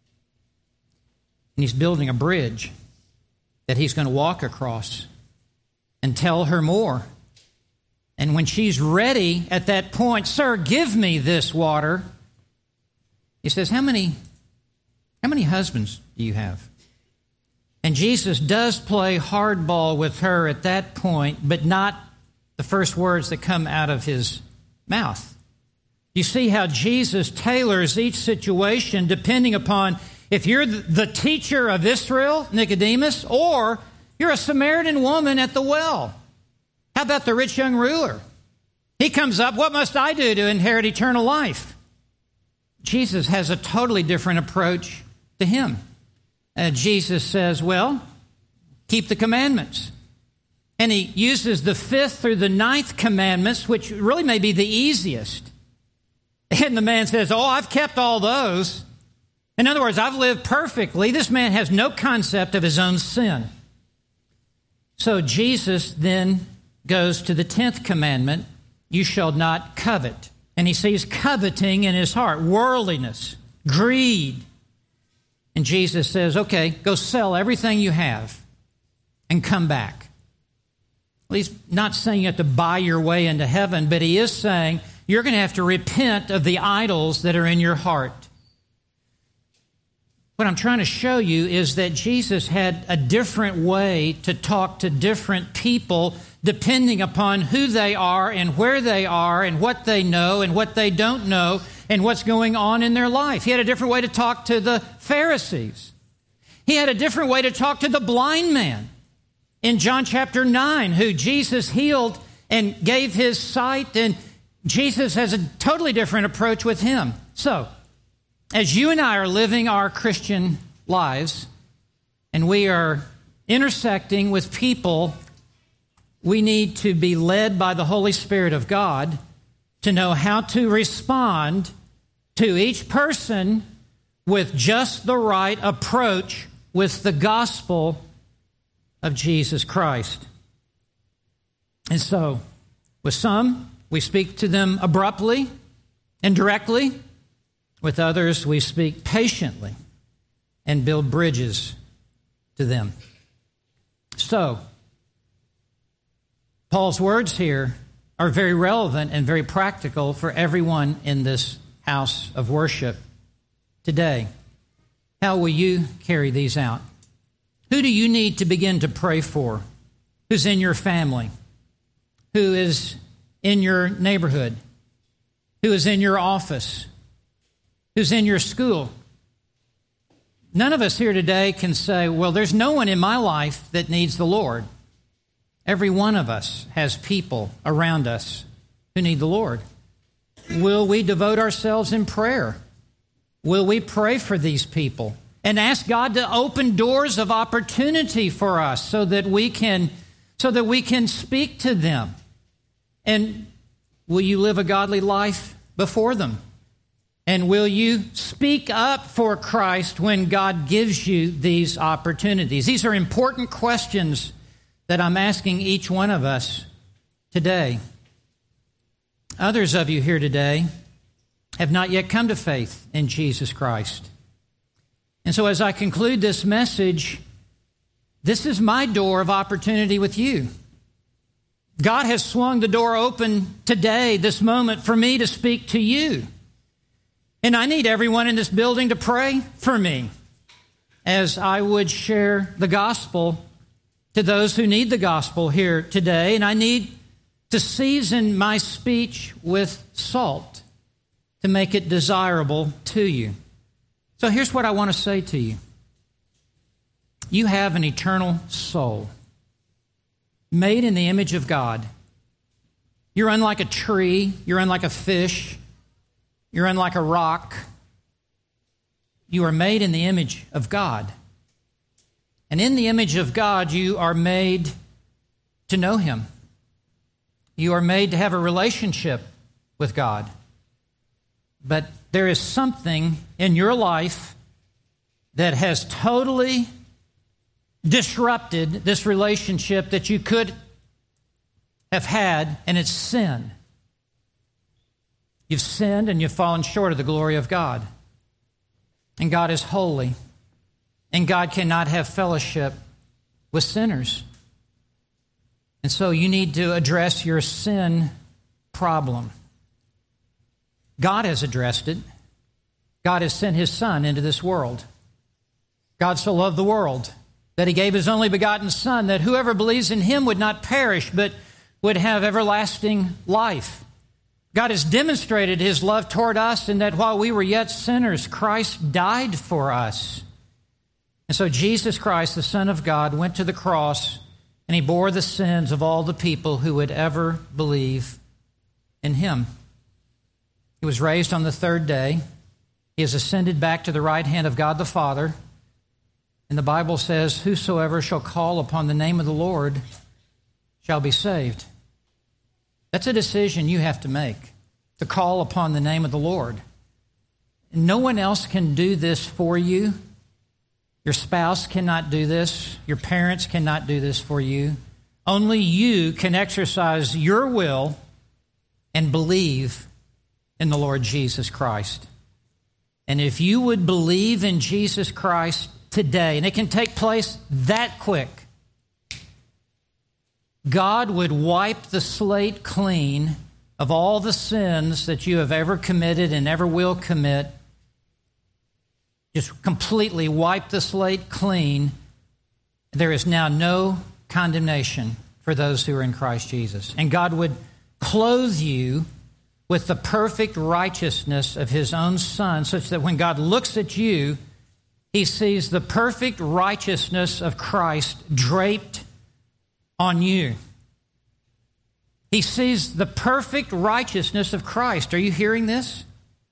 he's building a bridge that he's going to walk across and tell her more. And when she's ready at that point, sir, give me this water. He says, how many husbands do you have? And Jesus does play hardball with her at that point, but not the first words that come out of his mouth. You see how Jesus tailors each situation depending upon if you're the teacher of Israel, Nicodemus, or you're a Samaritan woman at the well. How about the rich young ruler? He comes up, what must I do to inherit eternal life? Jesus has a totally different approach to him. Jesus says, well, keep the commandments. And he uses the 5th through the 9th commandments, which really may be the easiest. And the man says, oh, I've kept all those. In other words, I've lived perfectly. This man has no concept of his own sin. So Jesus then goes to the 10th commandment, you shall not covet. And he sees coveting in his heart, worldliness, greed. And Jesus says, okay, go sell everything you have and come back. Well, he's not saying you have to buy your way into heaven, but he is saying you're going to have to repent of the idols that are in your heart. What I'm trying to show you is that Jesus had a different way to talk to different people depending upon who they are and where they are and what they know and what they don't know and what's going on in their life. He had a different way to talk to the Pharisees. He had a different way to talk to the blind man in John chapter 9, who Jesus healed and gave his sight, and Jesus has a totally different approach with him. So, as you and I are living our Christian lives, and we are intersecting with people, we need to be led by the Holy Spirit of God to know how to respond to each person with just the right approach with the gospel of Jesus Christ. And so, with some, we speak to them abruptly and directly. With others, we speak patiently and build bridges to them. So, Paul's words here are very relevant and very practical for everyone in this house of worship today. How will you carry these out? Who do you need to begin to pray for? Who's in your family? Who is in your neighborhood? Who is in your office? Who's in your school? None of us here today can say, well, there's no one in my life that needs the Lord. Every one of us has people around us who need the Lord. Will we devote ourselves in prayer? Will we pray for these people and ask God to open doors of opportunity for us so that we can speak to them? And will you live a godly life before them? And will you speak up for Christ when God gives you these opportunities? These are important questions that I'm asking each one of us today. Others of you here today have not yet come to faith in Jesus Christ. And so as I conclude this message, this is my door of opportunity with you. God has swung the door open today, this moment, for me to speak to you. And I need everyone in this building to pray for me as I would share the gospel to those who need the gospel here today. And I need to season my speech with salt to make it desirable to you. So here's what I want to say to you. You have an eternal soul, made in the image of God. You're unlike a tree. You're unlike a fish. You're unlike a rock. You are made in the image of God. And in the image of God, you are made to know Him. You are made to have a relationship with God. But there is something in your life that has totally disrupted this relationship that you could have had, and it's sin. You've sinned and you've fallen short of the glory of God. And God is holy. And God cannot have fellowship with sinners. And so you need to address your sin problem. God has addressed it. God has sent His Son into this world. God so loved the world that He gave His only begotten Son, that whoever believes in Him would not perish, but would have everlasting life. God has demonstrated His love toward us in that while we were yet sinners, Christ died for us. And so Jesus Christ, the Son of God, went to the cross and He bore the sins of all the people who would ever believe in Him. He was raised on the third day. He has ascended back to the right hand of God the Father. And the Bible says, whosoever shall call upon the name of the Lord shall be saved. That's a decision you have to make, to call upon the name of the Lord. No one else can do this for you. Your spouse cannot do this. Your parents cannot do this for you. Only you can exercise your will and believe in the Lord Jesus Christ. And if you would believe in Jesus Christ today, and it can take place that quick, God would wipe the slate clean of all the sins that you have ever committed and ever will commit. Just completely wipe the slate clean. There is now no condemnation for those who are in Christ Jesus. And God would clothe you with the perfect righteousness of His own Son, such that when God looks at you, He sees the perfect righteousness of Christ draped on you. He sees the perfect righteousness of Christ. Are you hearing this?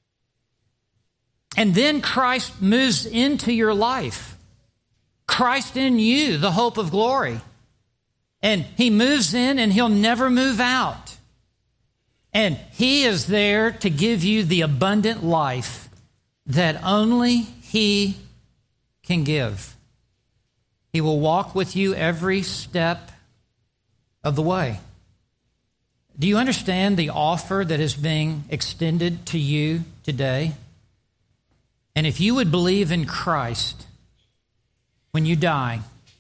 And then Christ moves into your life. Christ in you, the hope of glory. And He moves in and He'll never move out. And He is there to give you the abundant life that only He can give. He will walk with you every step of the way. Do you understand the offer that is being extended to you today? And if you would believe in Christ, when you die,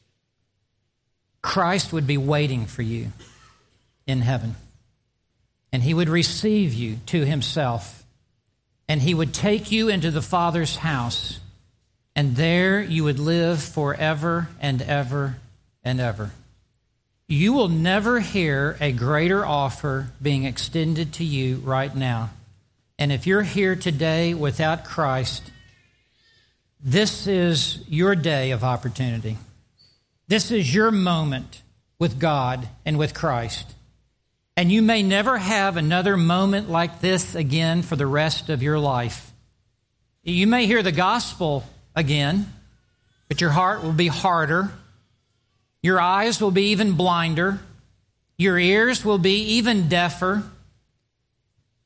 Christ would be waiting for you in heaven. And He would receive you to Himself. And He would take you into the Father's house. And there you would live forever and ever and ever. You will never hear a greater offer being extended to you right now. And if you're here today without Christ, this is your day of opportunity. This is your moment with God and with Christ. And you may never have another moment like this again for the rest of your life. You may hear the gospel again, but your heart will be harder. Your eyes will be even blinder. Your ears will be even deafer.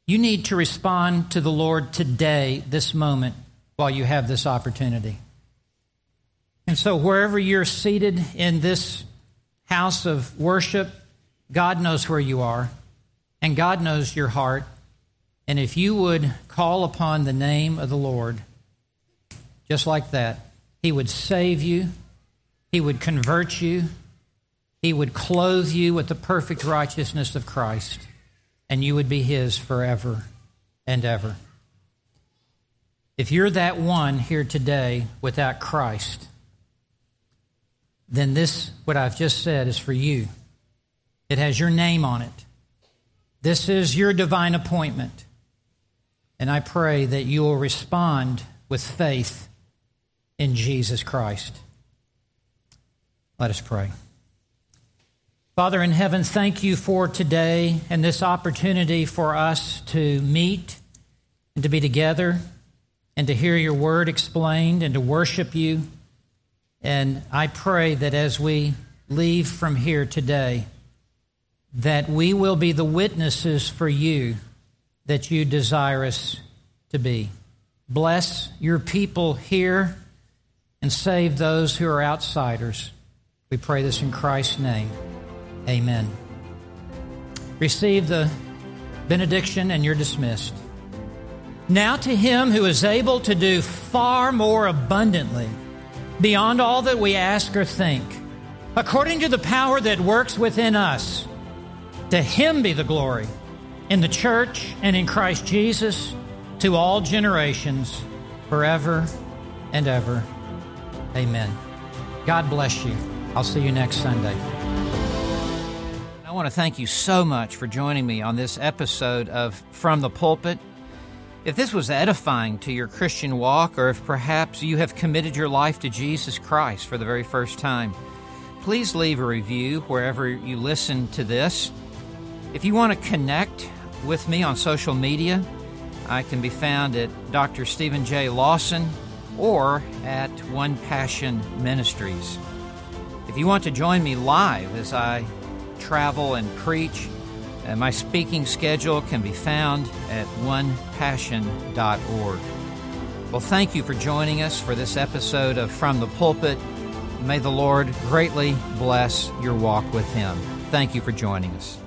You need to respond to the Lord today, this moment, while you have this opportunity. And so wherever you're seated in this house of worship, God knows where you are, and God knows your heart. And if you would call upon the name of the Lord, just like that, He would save you, He would convert you, He would clothe you with the perfect righteousness of Christ, and you would be His forever and ever. If you're that one here today without Christ, then this, what I've just said, is for you. It has your name on it. This is your divine appointment. And I pray that you will respond with faith in Jesus Christ. Let us pray. Father in heaven, thank you for today and this opportunity for us to meet and to be together and to hear your word explained and to worship you. And I pray that as we leave from here today, that we will be the witnesses for you that you desire us to be. Bless your people here and save those who are outsiders. We pray this in Christ's name. Amen. Receive the benediction and you're dismissed. Now to Him who is able to do far more abundantly, beyond all that we ask or think, according to the power that works within us, to Him be the glory in the church and in Christ Jesus to all generations, forever and ever. Amen. God bless you. I'll see you next Sunday. I want to thank you so much for joining me on this episode of From the Pulpit. If this was edifying to your Christian walk, or if perhaps you have committed your life to Jesus Christ for the very first time, please leave a review wherever you listen to this. If you want to connect with me on social media, I can be found at Dr. Stephen J. Lawson or at One Passion Ministries. If you want to join me live as I travel and preach, my speaking schedule can be found at onepassion.org. Well, thank you for joining us for this episode of From the Pulpit. May the Lord greatly bless your walk with Him. Thank you for joining us.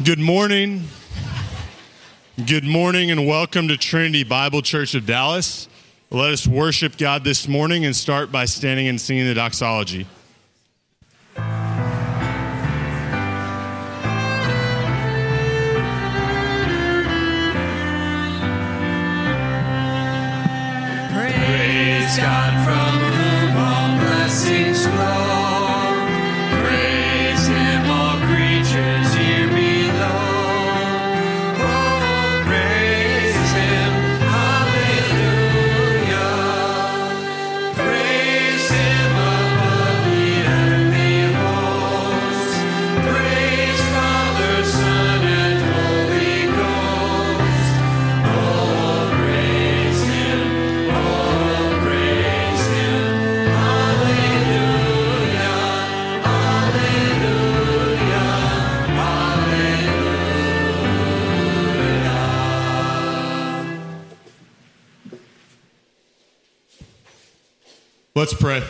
Good morning. Good morning and welcome to Trinity Bible Church of Dallas. Let us worship God this morning and start by standing and singing the doxology. Praise God from whom all blessings flow. Praise Him, all creatures here below. Oh, praise Him, hallelujah. Praise Him above the heavenly hosts. Praise Father, Son, and Holy Ghost. Oh, praise Him. Let's pray.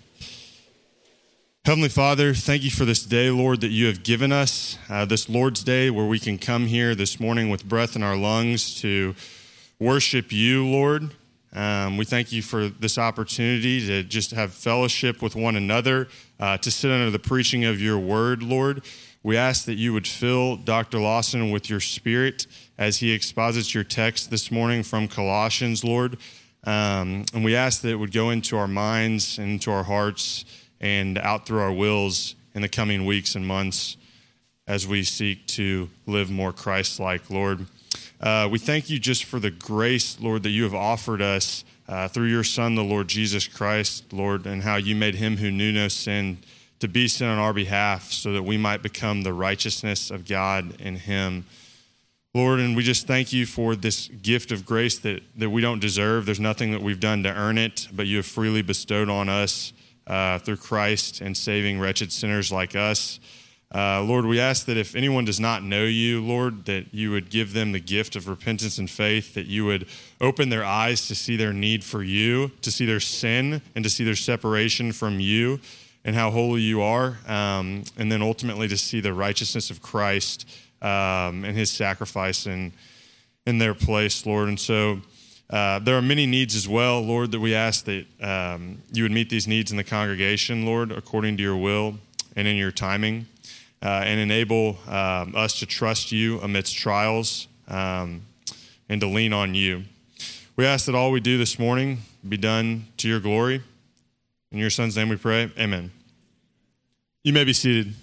Heavenly Father, thank you for this day, Lord, that you have given us, this Lord's Day where we can come here this morning with breath in our lungs to worship you, Lord. We thank you for this opportunity to just have fellowship with one another, to sit under the preaching of your word, Lord. We ask that you would fill Dr. Lawson with your spirit as he exposits your text this morning from Colossians, Lord. And we ask that it would go into our minds and into our hearts and out through our wills in the coming weeks and months as we seek to live more Christ-like, Lord. We thank you just for the grace, Lord, that you have offered us through your Son, the Lord Jesus Christ, Lord, and how you made him who knew no sin to be sin on our behalf so that we might become the righteousness of God in him. Lord, and we just thank you for this gift of grace that we don't deserve. There's nothing that we've done to earn it, but you have freely bestowed on us through Christ and saving wretched sinners like us. Lord, we ask that if anyone does not know you, Lord, that you would give them the gift of repentance and faith, that you would open their eyes to see their need for you, to see their sin, and to see their separation from you and how holy you are, and then ultimately to see the righteousness of Christ and his sacrifice in their place, Lord. And so there are many needs as well, Lord, that we ask that you would meet these needs in the congregation, Lord, according to your will and in your timing, and enable us to trust you amidst trials and to lean on you. We ask that all we do this morning be done to your glory. In your Son's name we pray, amen. You may be seated.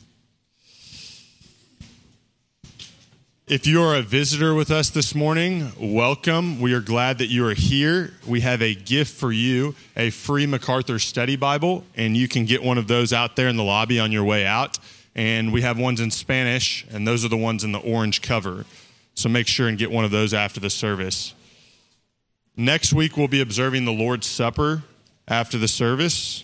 If you are a visitor with us this morning, welcome. We are glad that you are here. We have a gift for you, a free MacArthur Study Bible, and you can get one of those out there in the lobby on your way out. And we have ones in Spanish, and those are the ones in the orange cover. So make sure and get one of those after the service. Next week, we'll be observing the Lord's Supper after the service.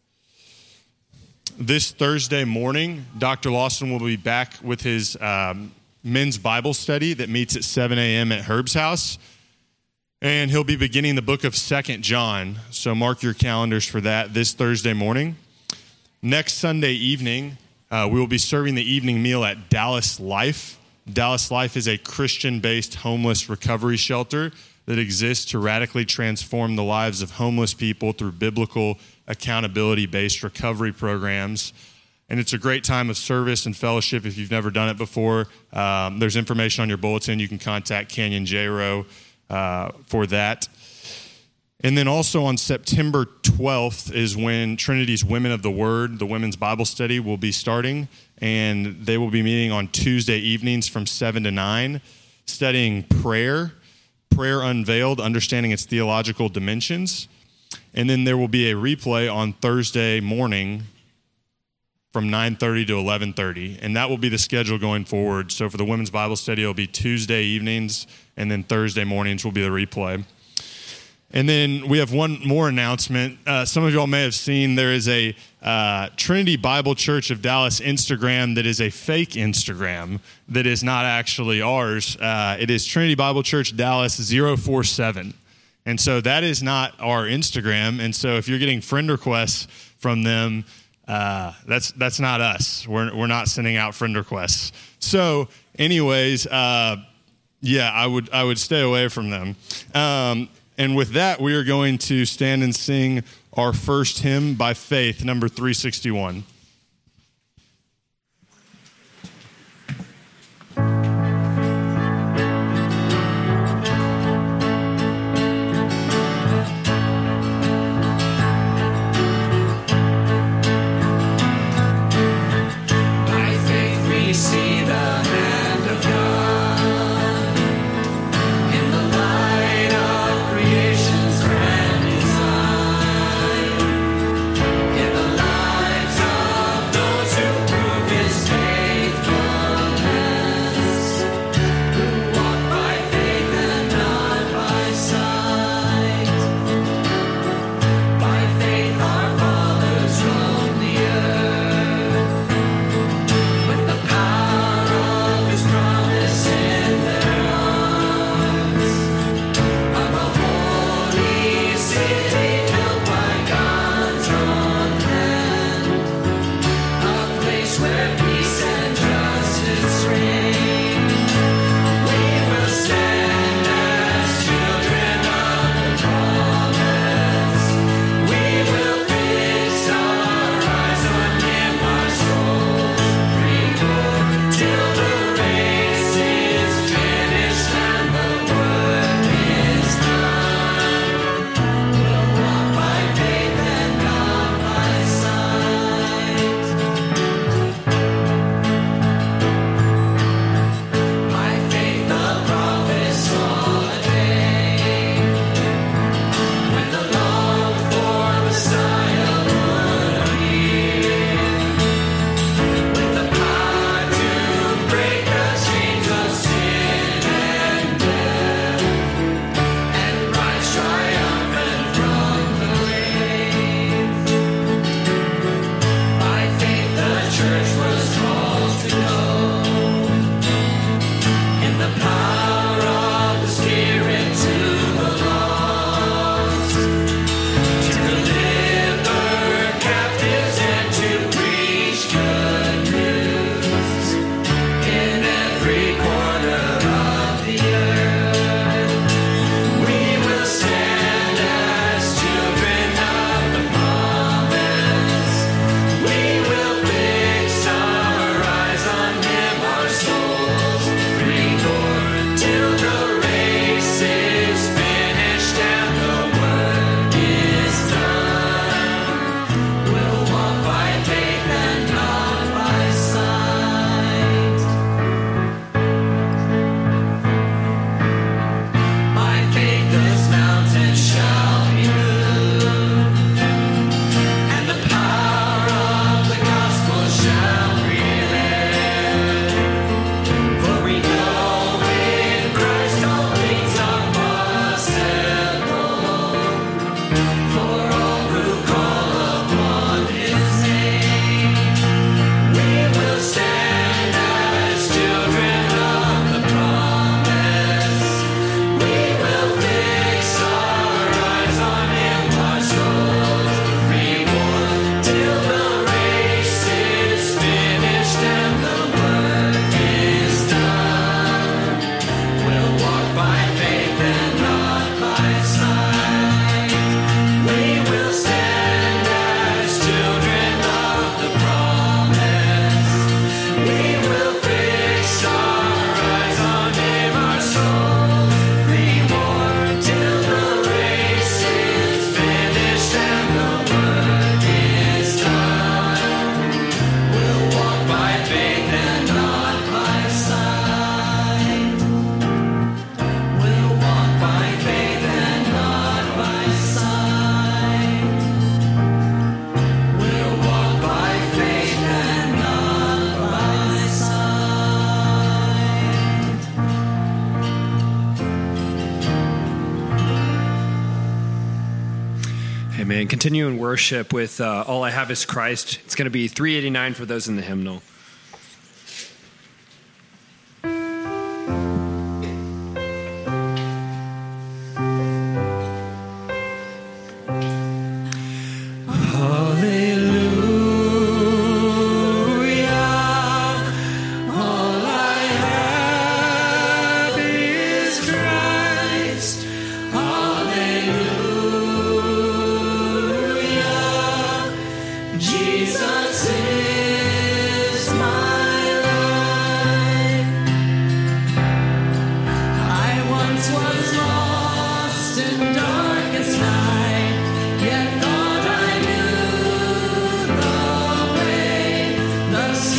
This Thursday morning, Dr. Lawson will be back with his men's Bible study that meets at 7 a.m. at Herb's house. And he'll be beginning the book of 2 John. So mark your calendars for that this Thursday morning. Next Sunday evening, we will be serving the evening meal at Dallas Life. Dallas Life is a Christian-based homeless recovery shelter that exists to radically transform the lives of homeless people through biblical accountability-based recovery programs. And it's a great time of service and fellowship if you've never done it before. There's information on your bulletin. You can contact Canyon J-Row for that. And then also on September 12th is when Trinity's Women of the Word, the women's Bible study, will be starting. And they will be meeting on Tuesday evenings from 7 to 9, studying prayer unveiled, understanding its theological dimensions. And then there will be a replay on Thursday morning from 9:30 to 11:30, and that will be the schedule going forward. So for the women's Bible study, it'll be Tuesday evenings, and then Thursday mornings will be the replay. And then we have one more announcement. Some of y'all may have seen there is a Trinity Bible Church of Dallas Instagram that is a fake Instagram that is not actually ours. It is Trinity Bible Church Dallas 047. And so that is not our Instagram. And so if you're getting friend requests from them, That's not us. We're not sending out friend requests. So, anyways, I would stay away from them. And with that, we are going to stand and sing our first hymn, By Faith, number 361. Amen. Continue in worship with All I Have Is Christ. It's going to be 389 for those in the hymnal. Hallelujah.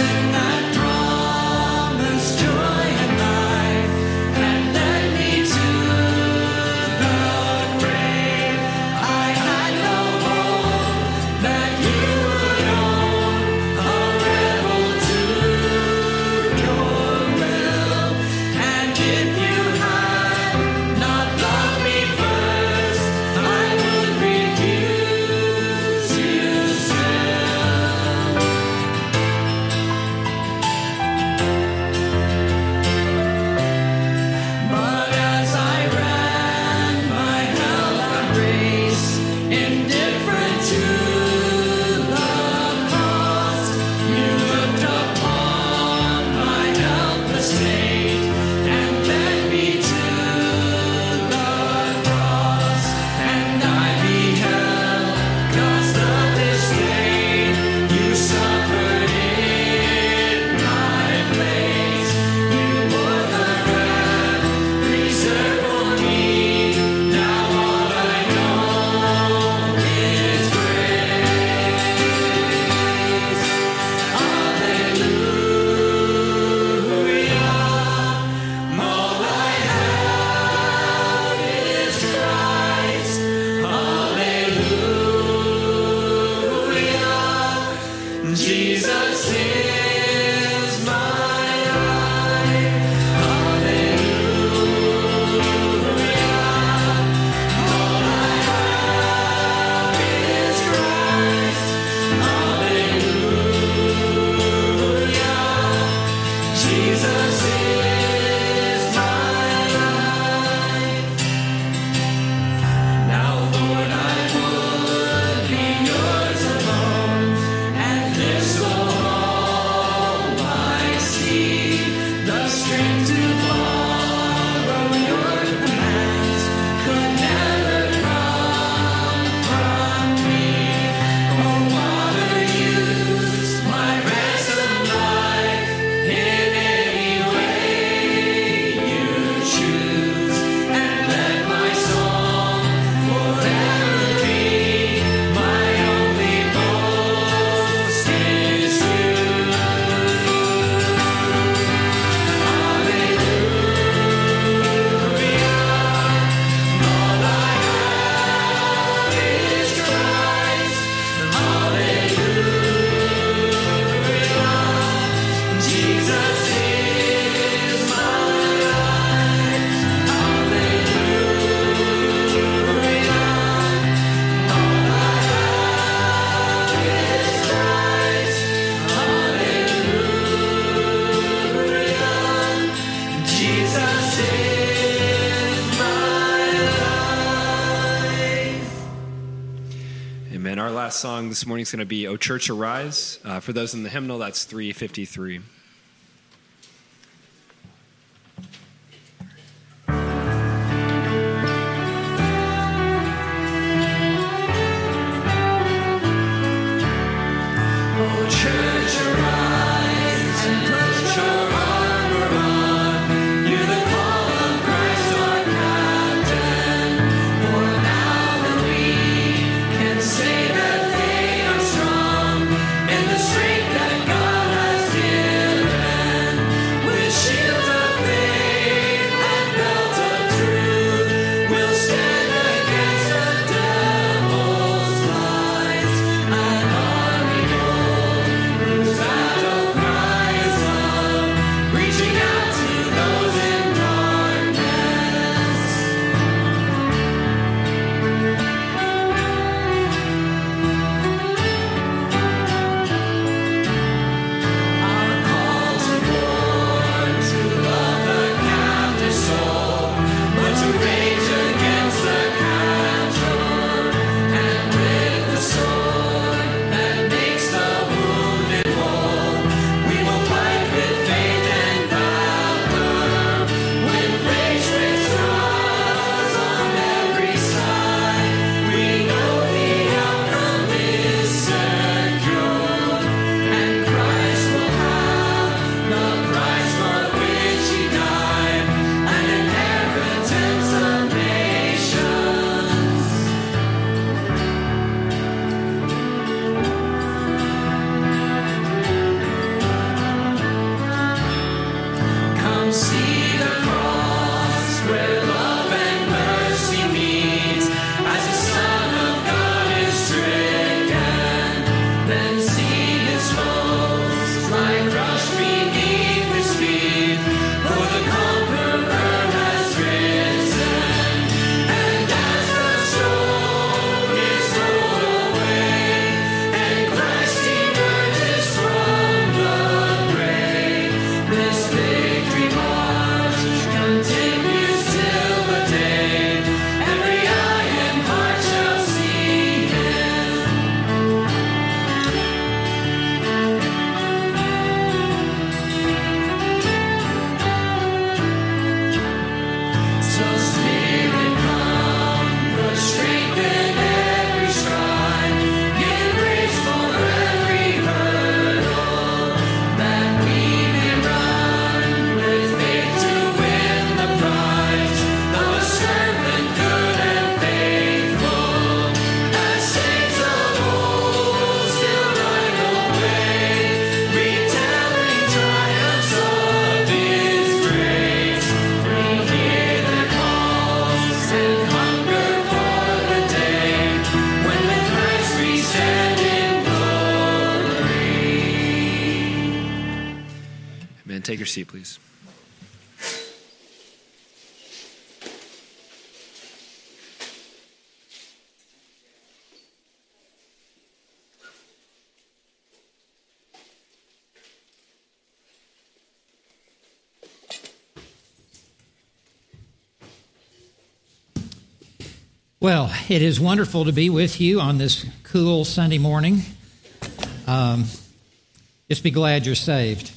last song this morning is going to be O Church Arise. For those in the hymnal, that's 353. Say that they are strong in the strength that God has given. Man, take your seat, please. Well, it is wonderful to be with you on this cool Sunday morning. Just be glad you're saved.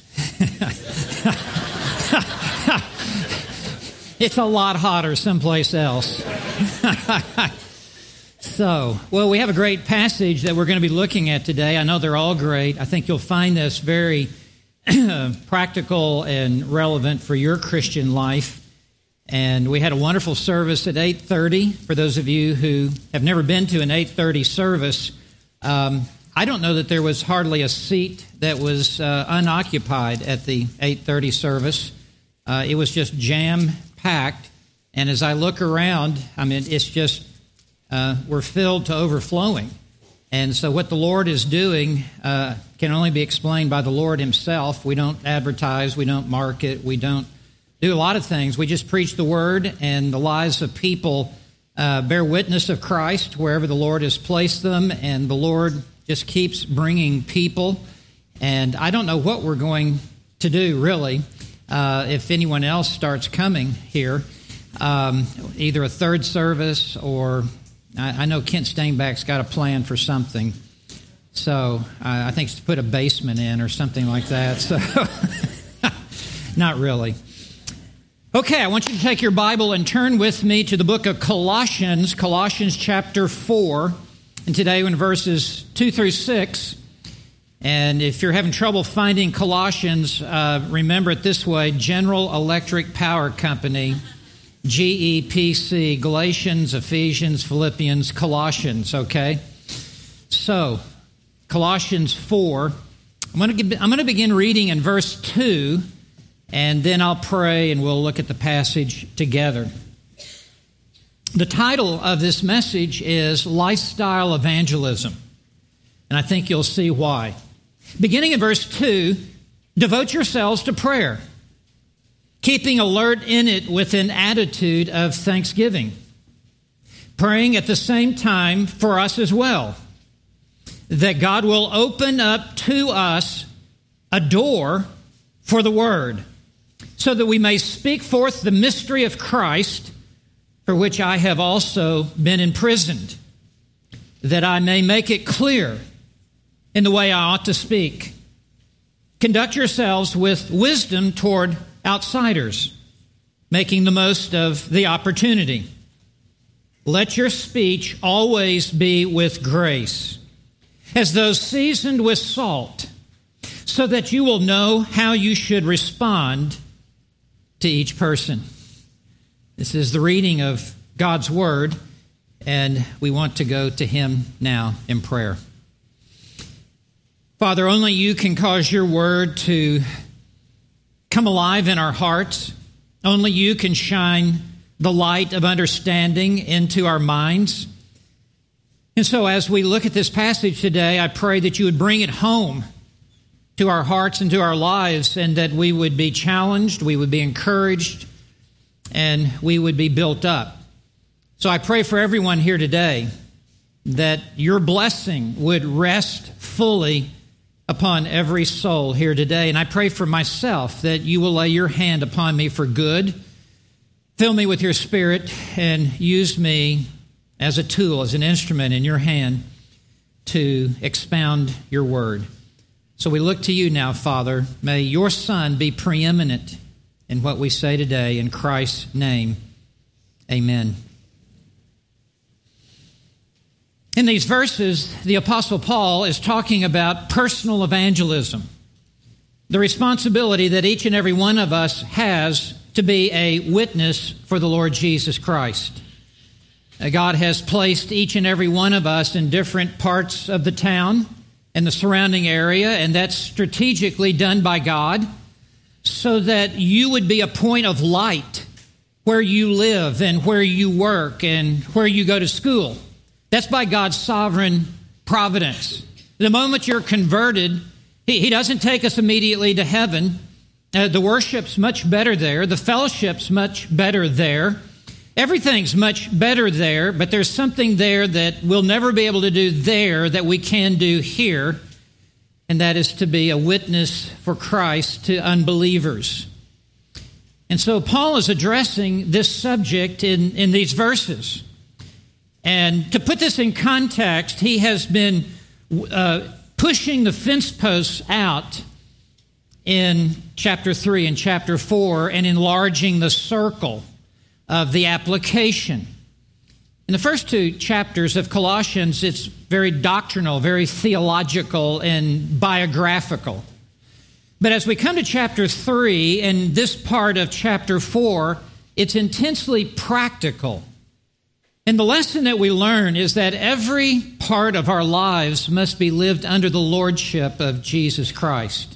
It's a lot hotter someplace else. We have a great passage that we're going to be looking at today. I know they're all great. I think you'll find this very practical and relevant for your Christian life. And we had a wonderful service at 8:30. For those of you who have never been to an 8:30 service, I don't know that there was hardly a seat that was unoccupied at the 8:30 service. It was just jam-packed. And as I look around, I mean, it's just, we're filled to overflowing. And so what the Lord is doing can only be explained by the Lord himself. We don't advertise, we don't market, we don't do a lot of things. We just preach the word, and the lives of people bear witness of Christ wherever the Lord has placed them, and the Lord just keeps bringing people. And I don't know what we're going to do, really, if anyone else starts coming here, either a third service or I know Kent Stainback's got a plan for something. So I think it's to put a basement in or something like that. So not really. Okay, I want you to take your Bible and turn with me to the book of Colossians, Colossians chapter 4, and today in verses 2 through 6. And if you're having trouble finding Colossians, remember it this way: General Electric Power Company, GEPC, Galatians, Ephesians, Philippians, Colossians, okay? So, Colossians 4, I'm going to begin reading in verse 2, and then I'll pray and we'll look at the passage together. The title of this message is Lifestyle Evangelism, and I think you'll see why. Beginning in verse 2, devote yourselves to prayer, keeping alert in it with an attitude of thanksgiving, praying at the same time for us as well, that God will open up to us a door for the word, so that we may speak forth the mystery of Christ, for which I have also been imprisoned, that I may make it clear in the way I ought to speak. Conduct yourselves with wisdom toward outsiders, making the most of the opportunity. Let your speech always be with grace, as though seasoned with salt, so that you will know how you should respond to each person. This is the reading of God's Word, and we want to go to Him now in prayer. Father, only you can cause your Word to come alive in our hearts. Only you can shine the light of understanding into our minds. And so as we look at this passage today, I pray that you would bring it home to our hearts and to our lives, and that we would be challenged, we would be encouraged, and we would be built up. So I pray for everyone here today that your blessing would rest fully upon every soul here today. And I pray for myself that you will lay your hand upon me for good. Fill me with your Spirit and use me as a tool, as an instrument in your hand to expound your word. So we look to you now, Father. May your Son be preeminent in what we say today. In Christ's name, amen. In these verses, the Apostle Paul is talking about personal evangelism, the responsibility that each and every one of us has to be a witness for the Lord Jesus Christ. God has placed each and every one of us in different parts of the town and the surrounding area, and that's strategically done by God so that you would be a point of light where you live and where you work and where you go to school. That's by God's sovereign providence. The moment you're converted, He doesn't take us immediately to heaven. The worship's much better there. The fellowship's much better there. Everything's much better there, but there's something there that we'll never be able to do there that we can do here, and that is to be a witness for Christ to unbelievers. And so Paul is addressing this subject in these verses. And to put this in context, he has been pushing the fence posts out in chapter 3 and chapter 4 and enlarging the circle of the application. In the first two chapters of Colossians, it's very doctrinal, very theological, and biographical. But as we come to chapter 3 and this part of chapter 4, it's intensely practical. And the lesson that we learn is that every part of our lives must be lived under the lordship of Jesus Christ.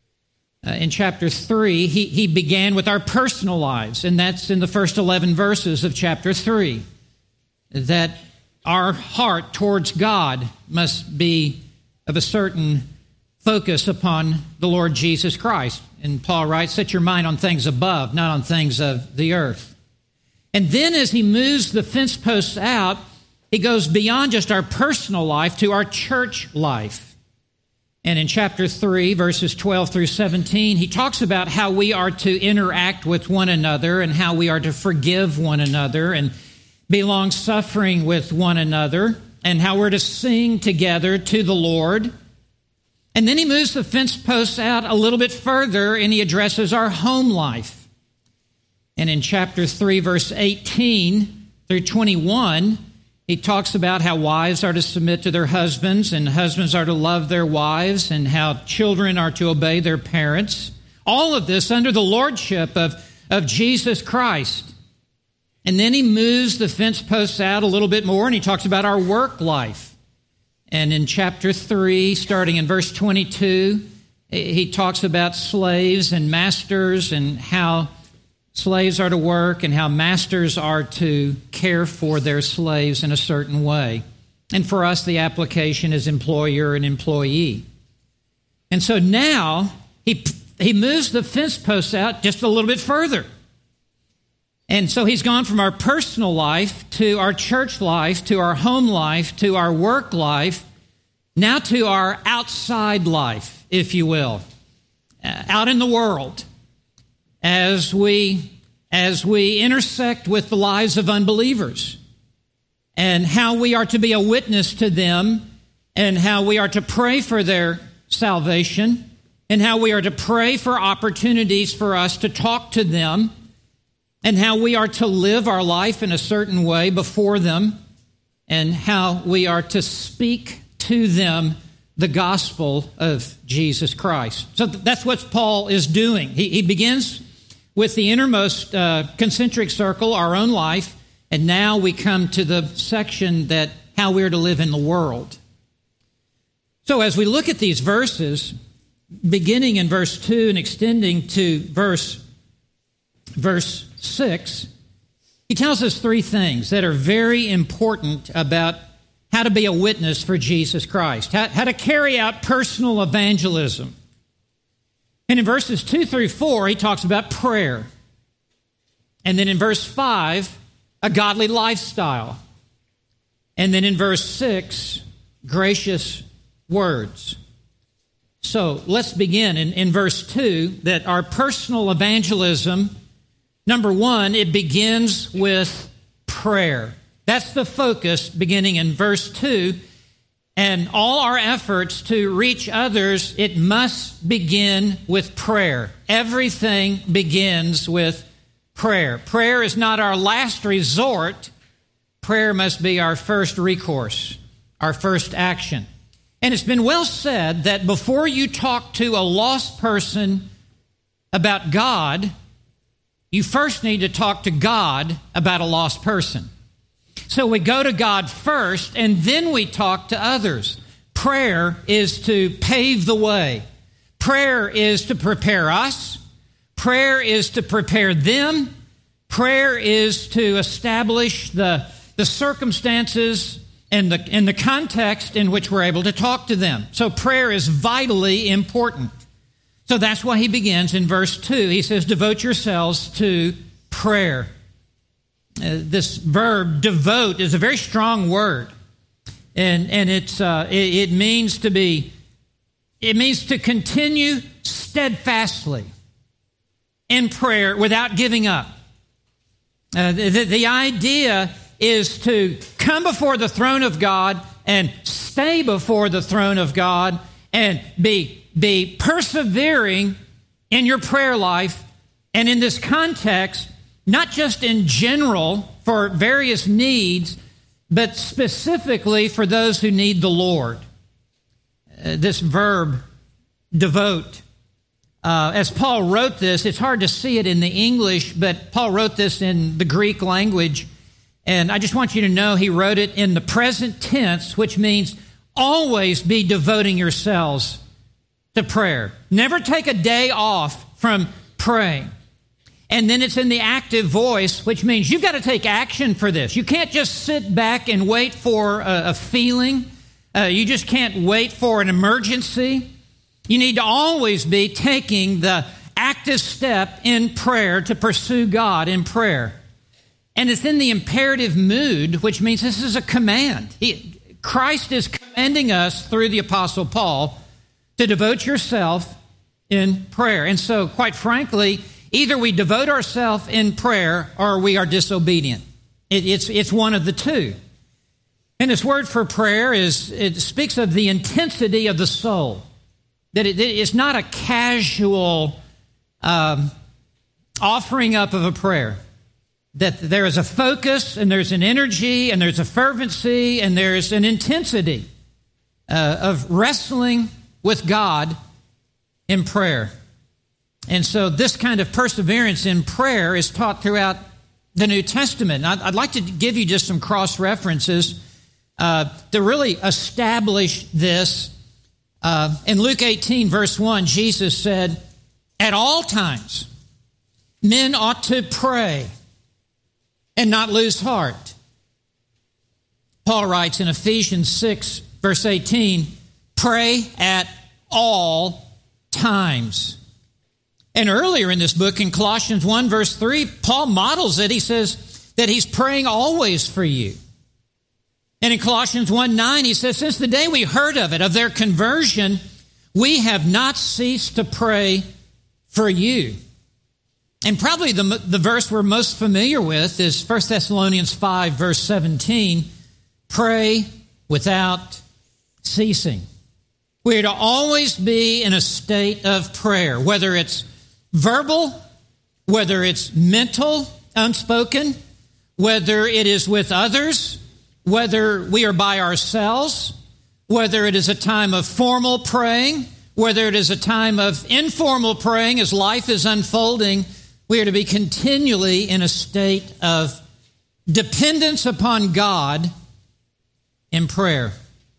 In chapter 3, he began with our personal lives, and that's in the first 11 verses of chapter 3, that our heart towards God must be of a certain focus upon the Lord Jesus Christ. And Paul writes, set your mind on things above, not on things of the earth. And then as he moves the fence posts out, he goes beyond just our personal life to our church life. And in chapter 3, verses 12 through 17, he talks about how we are to interact with one another and how we are to forgive one another and be long-suffering with one another and how we're to sing together to the Lord. And then he moves the fence posts out a little bit further and he addresses our home life. And in chapter 3, verse 18 through 21, he talks about how wives are to submit to their husbands and husbands are to love their wives and how children are to obey their parents. All of this under the lordship of Jesus Christ. And then he moves the fence posts out a little bit more and he talks about our work life. And in chapter 3, starting in verse 22, he talks about slaves and masters and how slaves are to work and how masters are to care for their slaves in a certain way. And for us, the application is employer and employee. And so now he moves the fence posts out just a little bit further. And so he's gone from our personal life to our church life, to our home life, to our work life, now to our outside life, if you will, out in the world. As we intersect with the lives of unbelievers and how we are to be a witness to them and how we are to pray for their salvation and how we are to pray for opportunities for us to talk to them and how we are to live our life in a certain way before them and how we are to speak to them the gospel of Jesus Christ. So that's what Paul is doing. He begins with the innermost concentric circle, our own life, and now we come to the section that how we're to live in the world. So as we look at these verses, beginning in verse 2 and extending to verse 6, he tells us three things that are very important about how to be a witness for Jesus Christ, how to carry out personal evangelism. And in verses 2 through 4, he talks about prayer. And then in verse 5, a godly lifestyle. And then in verse 6, gracious words. So let's begin in verse 2, that our personal evangelism, number one, it begins with prayer. That's the focus beginning in verse 2. And all our efforts to reach others, it must begin with prayer. Everything begins with prayer. Prayer is not our last resort. Prayer must be our first recourse, our first action. And it's been well said that before you talk to a lost person about God, you first need to talk to God about a lost person. So we go to God first, and then we talk to others. Prayer is to pave the way. Prayer is to prepare us. Prayer is to prepare them. Prayer is to establish the circumstances and the context in which we're able to talk to them. So prayer is vitally important. So that's why he begins in verse 2. He says, devote yourselves to prayer. This verb, devote, is a very strong word. And it means to continue steadfastly in prayer without giving up. The idea is to come before the throne of God and stay before the throne of God and be persevering in your prayer life, and in this context, not just in general for various needs, but specifically for those who need the Lord. This verb, devote, as Paul wrote this, it's hard to see it in the English, but Paul wrote this in the Greek language, and I just want you to know he wrote it in the present tense, which means always be devoting yourselves to prayer. Never take a day off from praying. And then it's in the active voice, which means you've got to take action for this. You can't just sit back and wait for a feeling. You just can't wait for an emergency. You need to always be taking the active step in prayer to pursue God in prayer. And it's in the imperative mood, which means this is a command. Christ is commanding us through the Apostle Paul to devote yourself in prayer. And so, quite frankly, either we devote ourselves in prayer or we are disobedient. It's one of the two. And this word for prayer it speaks of the intensity of the soul. That it's not a casual offering up of a prayer. That there is a focus and there's an energy and there's a fervency and there's an intensity of wrestling with God in prayer. And so this kind of perseverance in prayer is taught throughout the New Testament. I'd like to give you just some cross-references to really establish this. In Luke 18, verse 1, Jesus said, at all times, men ought to pray and not lose heart. Paul writes in Ephesians 6, verse 18, pray at all times. And earlier in this book, in Colossians 1, verse 3, Paul models it. He says that he's praying always for you. And in Colossians 1:9, he says, since the day we heard of it, of their conversion, we have not ceased to pray for you. And probably the verse we're most familiar with is 1 Thessalonians 5, verse 17, pray without ceasing. We are to always be in a state of prayer, whether it's verbal, whether it's mental, unspoken, whether it is with others, whether we are by ourselves, whether it is a time of formal praying, whether it is a time of informal praying as life is unfolding, we are to be continually in a state of dependence upon God in prayer.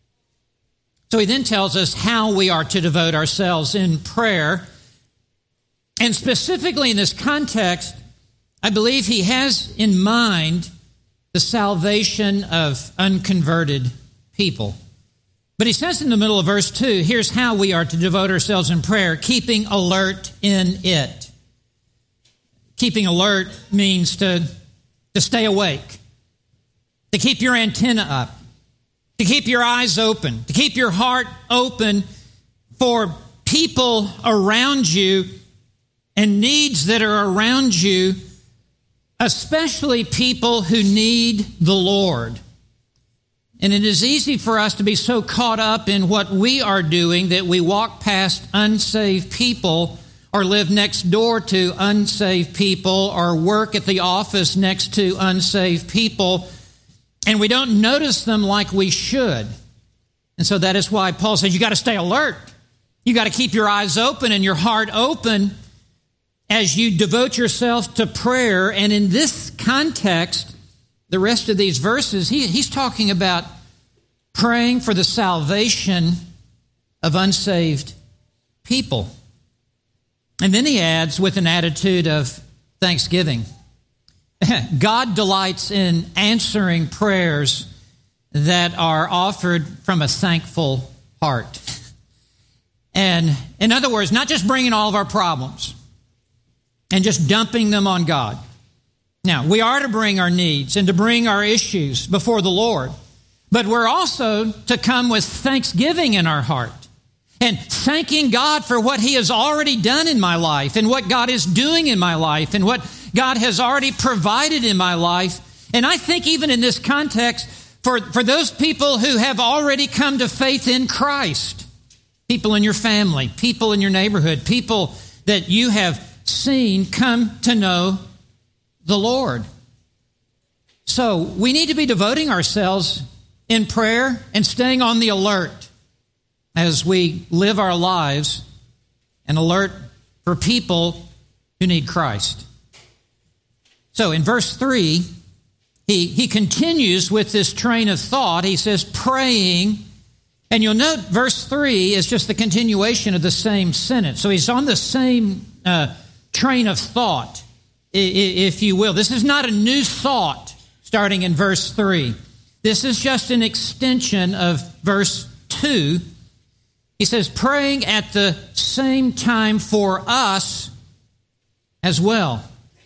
So he then tells us how we are to devote ourselves in prayer. And specifically in this context, I believe he has in mind the salvation of unconverted people. But he says in the middle of verse 2, here's how we are to devote ourselves in prayer, keeping alert in it. Keeping alert means to stay awake, to keep your antenna up, to keep your eyes open, to keep your heart open for people around you and needs that are around you, especially people who need the Lord. And it is easy for us to be so caught up in what we are doing that we walk past unsaved people or live next door to unsaved people or work at the office next to unsaved people, and we don't notice them like we should. And so that is why Paul says you got to stay alert. You got to keep your eyes open and your heart open as you devote yourself to prayer. And in this context, the rest of these verses, he's talking about praying for the salvation of unsaved people. And then he adds with an attitude of thanksgiving. God delights in answering prayers that are offered from a thankful heart. And in other words, not just bringing all of our problems and just dumping them on God. Now, we are to bring our needs and to bring our issues before the Lord, but we're also to come with thanksgiving in our heart and thanking God for what He has already done in my life and what God is doing in my life and what God has already provided in my life. And I think even in this context, for those people who have already come to faith in Christ, people in your family, people in your neighborhood, people that you have seen come to know the Lord. So we need to be devoting ourselves in prayer and staying on the alert as we live our lives, and alert for people who need Christ. So in verse 3, he continues with this train of thought. He says, praying. And you'll note verse 3 is just the continuation of the same sentence. So he's on the same train of thought, if you will. This is not a new thought starting in verse 3. This is just an extension of verse 2. He says, praying at the same time for us as well.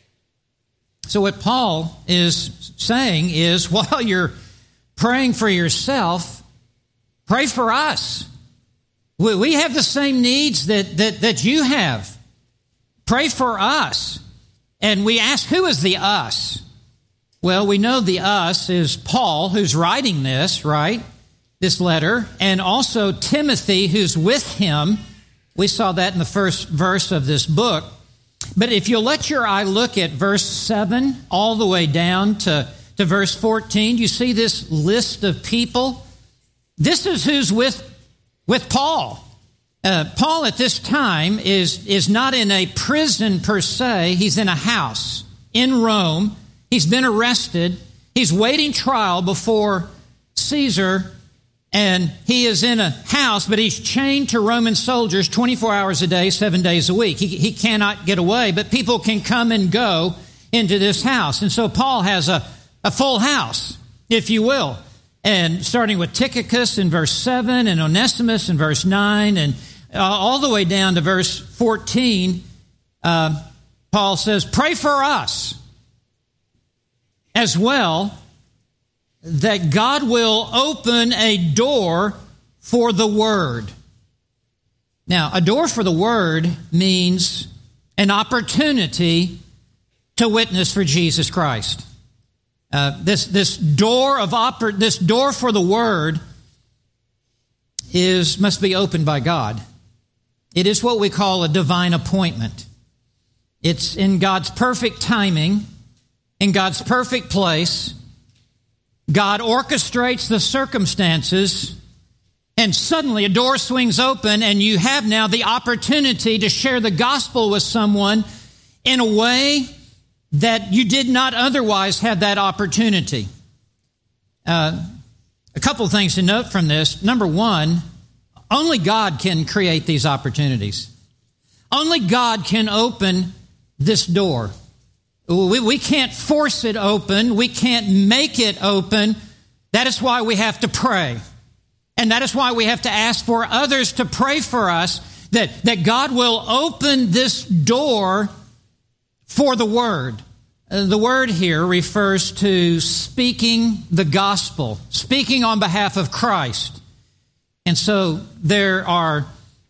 So what Paul is saying is, while you're praying for yourself, pray for us. We have the same needs that you have. Pray for us. And we ask, who is the us? Well, we know the us is Paul, who's writing this, right? This letter, and also Timothy, who's with him. We saw that in the first verse of this book. But if you'll let your eye look at verse 7 all the way down to verse 14, you see this list of people. This is who's with Paul. Paul at this time is not in a prison per se. He's in a house in Rome. He's been arrested. He's waiting trial before Caesar. And he is in a house, but he's chained to Roman soldiers 24 hours a day, 7 days a week. He cannot get away, but people can come and go into this house. And so Paul has a full house, if you will. And starting with Tychicus in verse 7 and Onesimus in verse 9 and all the way down to verse 14, Paul says, pray for us as well, that God will open a door for the Word. Now, a door for the Word means an opportunity to witness for Jesus Christ. This door for the Word must be opened by God. It is what we call a divine appointment. It's in God's perfect timing, in God's perfect place. God orchestrates the circumstances, and suddenly a door swings open, and you have now the opportunity to share the gospel with someone in a way that you did not otherwise have that opportunity. A couple of things to note from this. Number one, only God can create these opportunities. Only God can open this door. We can't force it open. We can't make it open. That is why we have to pray. And that is why we have to ask for others to pray for us, that God will open this door for the Word. The word here refers to speaking the gospel, speaking on behalf of Christ. And so there are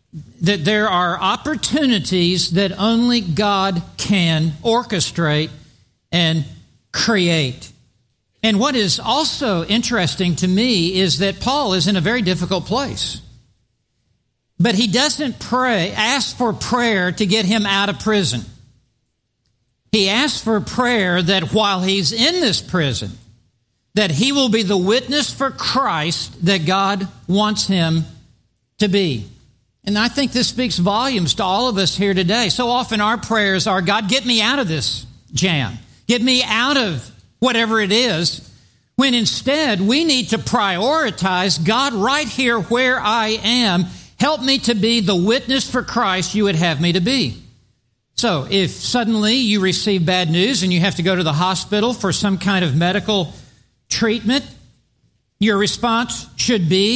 opportunities that only God can orchestrate and create. And what is also interesting to me is that Paul is in a very difficult place. But he doesn't ask for prayer to get him out of prison. He asks for prayer that while he's in this prison, that he will be the witness for Christ that God wants him to be. And I think this speaks volumes to all of us here today. So often our prayers are, God, get me out of this jam. Get me out of whatever it is. When instead we need to prioritize, God, right here where I am, help me to be the witness for Christ you would have me to be. So if suddenly you receive bad news and you have to go to the hospital for some kind of medical treatment, your response should be,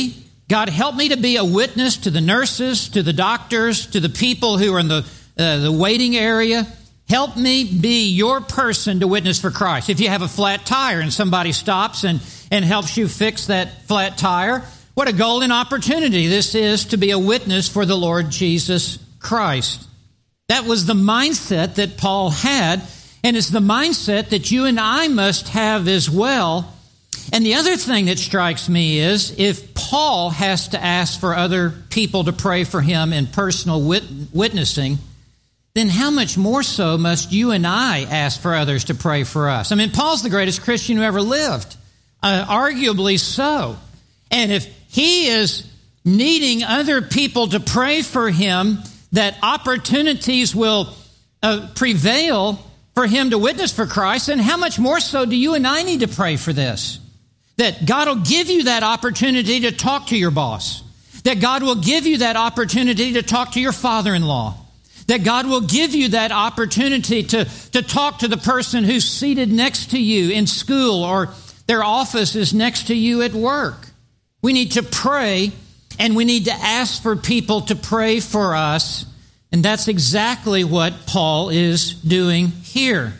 God, help me to be a witness to the nurses, to the doctors, to the people who are in the waiting area. Help me be your person to witness for Christ. If you have a flat tire and somebody stops and helps you fix that flat tire, what a golden opportunity this is to be a witness for the Lord Jesus Christ. That was the mindset that Paul had, and it's the mindset that you and I must have as well. And the other thing that strikes me is if Paul has to ask for other people to pray for him in personal witnessing, then how much more so must you and I ask for others to pray for us? I mean, Paul's the greatest Christian who ever lived, arguably so. And if he is needing other people to pray for him, that opportunities will prevail for him to witness for Christ, then how much more so do you and I need to pray for this? That God will give you that opportunity to talk to your boss. That God will give you that opportunity to talk to your father-in-law. That God will give you that opportunity to talk to the person who's seated next to you in school or their office is next to you at work. We need to pray, and we need to ask for people to pray for us. And that's exactly what Paul is doing here.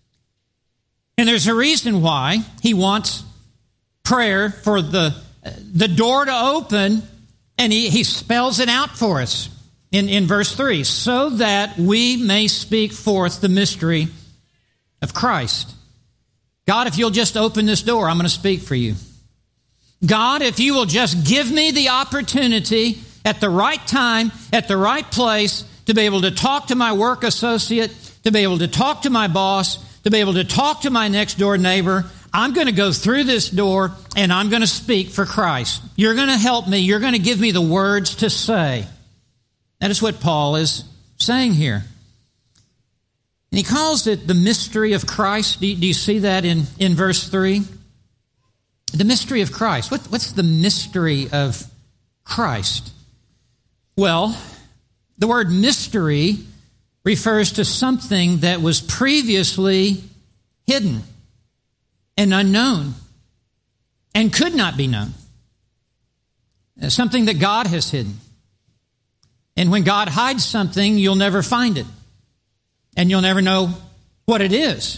And there's a reason why he wants prayer for the door to open, and he spells it out for us in verse 3, so that we may speak forth the mystery of Christ. God, if you'll just open this door, I'm going to speak for you. God, if you will just give me the opportunity at the right time, at the right place, to be able to talk to my work associate, to be able to talk to my boss, to be able to talk to my next door neighbor, I'm going to go through this door and I'm going to speak for Christ. You're going to help me. You're going to give me the words to say. That is what Paul is saying here. And he calls it the mystery of Christ. Do you see that in verse 3? The mystery of Christ. What's the mystery of Christ? Well, the word mystery refers to something that was previously hidden and unknown and could not be known. Something that God has hidden. And when God hides something, you'll never find it. And you'll never know what it is.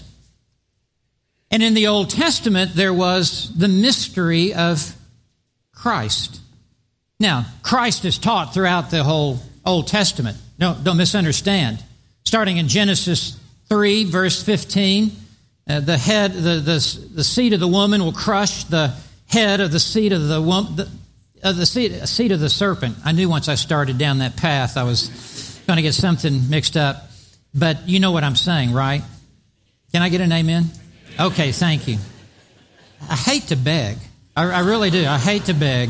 And in the Old Testament, there was the mystery of Christ. Now, Christ is taught throughout the whole Old Testament. Don't misunderstand. Starting in Genesis 3, verse 15, the seed of the woman will crush the head of the seed of the woman, the seed of the serpent. I knew once I started down that path, I was going to get something mixed up. But you know what I'm saying, right? Can I get an amen? Okay, thank you. I hate to beg. I really do. I hate to beg.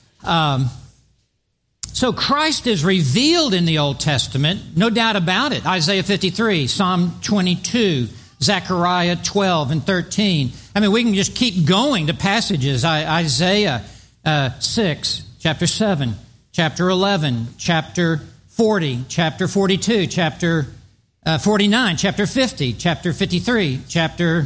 So Christ is revealed in the Old Testament, no doubt about it. Isaiah 53, Psalm 22, Zechariah 12 and 13. I mean, we can just keep going to passages. Isaiah 6, chapter 7, chapter 11, chapter 40, chapter 42, chapter 49, chapter 50, chapter 53, chapter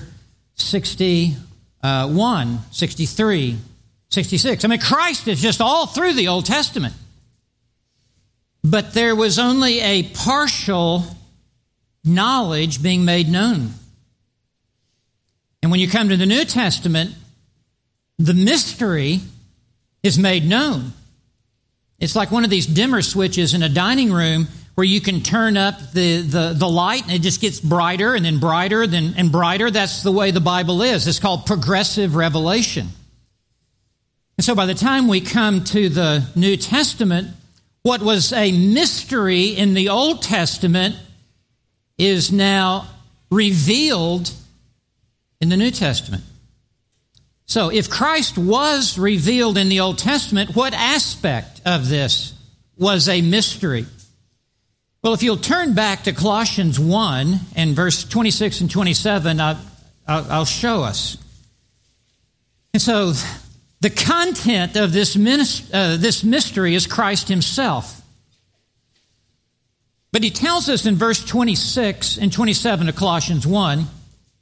61, 63, 66. I mean, Christ is just all through the Old Testament. But there was only a partial knowledge being made known. And when you come to the New Testament, the mystery is made known. It's like one of these dimmer switches in a dining room where you can turn up the light and it just gets brighter and then brighter and brighter. That's the way the Bible is. It's called progressive revelation. And so by the time we come to the New Testament, what was a mystery in the Old Testament is now revealed in the New Testament. So if Christ was revealed in the Old Testament, what aspect of this was a mystery? Well, if you'll turn back to Colossians 1 and verse 26 and 27, I'll show us. And so the content of this mystery is Christ himself. But he tells us in verse 26 and 27 of Colossians 1,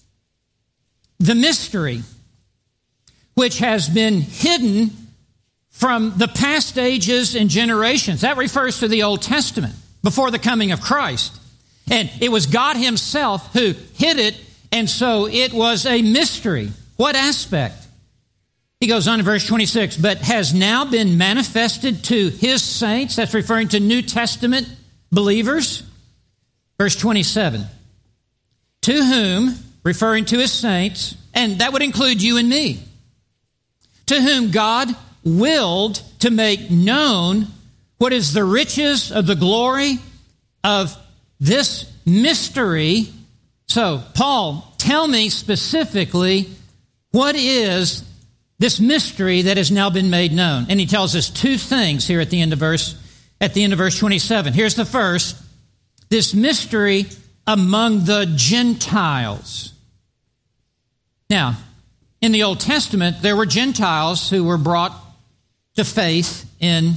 the mystery which has been hidden from the past ages and generations. That refers to the Old Testament, before the coming of Christ. And it was God himself who hid it, and so it was a mystery. What aspect? He goes on in verse 26, but has now been manifested to his saints. That's referring to New Testament believers. Verse 27, to whom, referring to his saints, and that would include you and me, to whom God willed to make known what is the riches of the glory of this mystery. So, Paul, tell me specifically, what is this mystery that has now been made known? And he tells us two things here at the end of verse 27. Here's the first. This mystery among the Gentiles. Now, in the Old Testament, there were Gentiles who were brought to faith in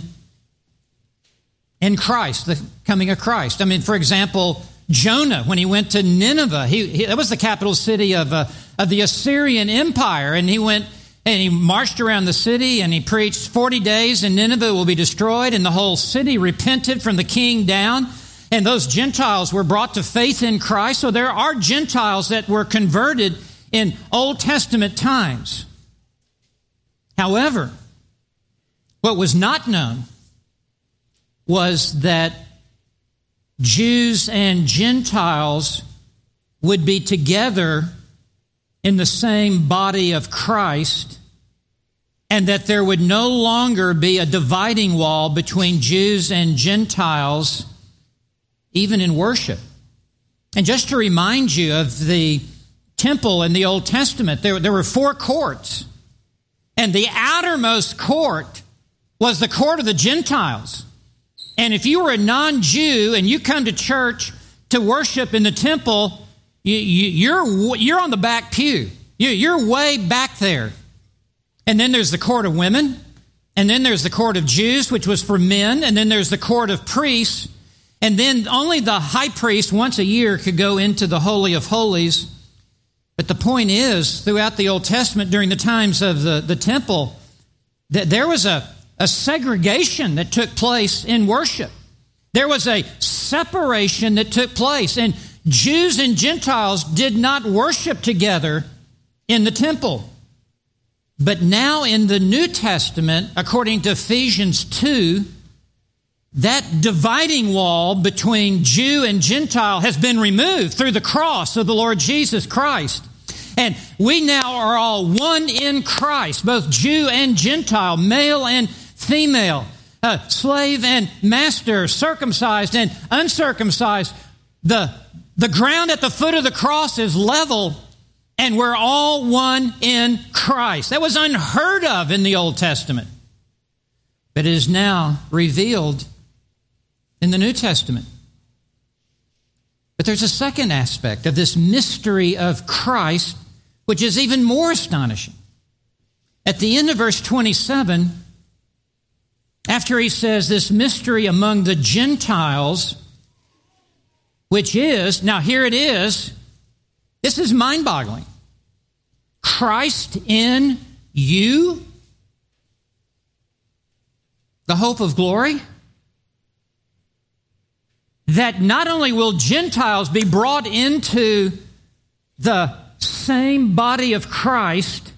Christ, the coming of Christ. I mean, for example, Jonah, when he went to Nineveh, that was the capital city of the Assyrian Empire, and he went and he marched around the city and he preached 40 days and Nineveh will be destroyed, and the whole city repented from the king down, and those Gentiles were brought to faith in Christ. So there are Gentiles that were converted in Old Testament times. However, what was not known was that Jews and Gentiles would be together in the same body of Christ, and that there would no longer be a dividing wall between Jews and Gentiles, even in worship. And just to remind you of the temple in the Old Testament, there were 4 courts, and the outermost court was the court of the Gentiles. And if you were a non-Jew and you come to church to worship in the temple, you're on the back pew. You're way back there. And then there's the court of women, and then there's the court of Jews, which was for men, and then there's the court of priests, and then only the high priest once a year could go into the Holy of Holies. But the point is, throughout the Old Testament, during the times of the temple, that there was a segregation that took place in worship. There was a separation that took place, and Jews and Gentiles did not worship together in the temple. But now in the New Testament, according to Ephesians 2, that dividing wall between Jew and Gentile has been removed through the cross of the Lord Jesus Christ. And we now are all one in Christ, both Jew and Gentile, male and female, slave and master, circumcised and uncircumcised. The ground at the foot of the cross is level, and we're all one in Christ. That was unheard of in the Old Testament, but it is now revealed in the New Testament. But there's a second aspect of this mystery of Christ, which is even more astonishing. At the end of verse 27, after he says this mystery among the Gentiles, which is, now here it is, this is mind-boggling. Christ in you, the hope of glory, that not only will Gentiles be brought into the same body of Christ,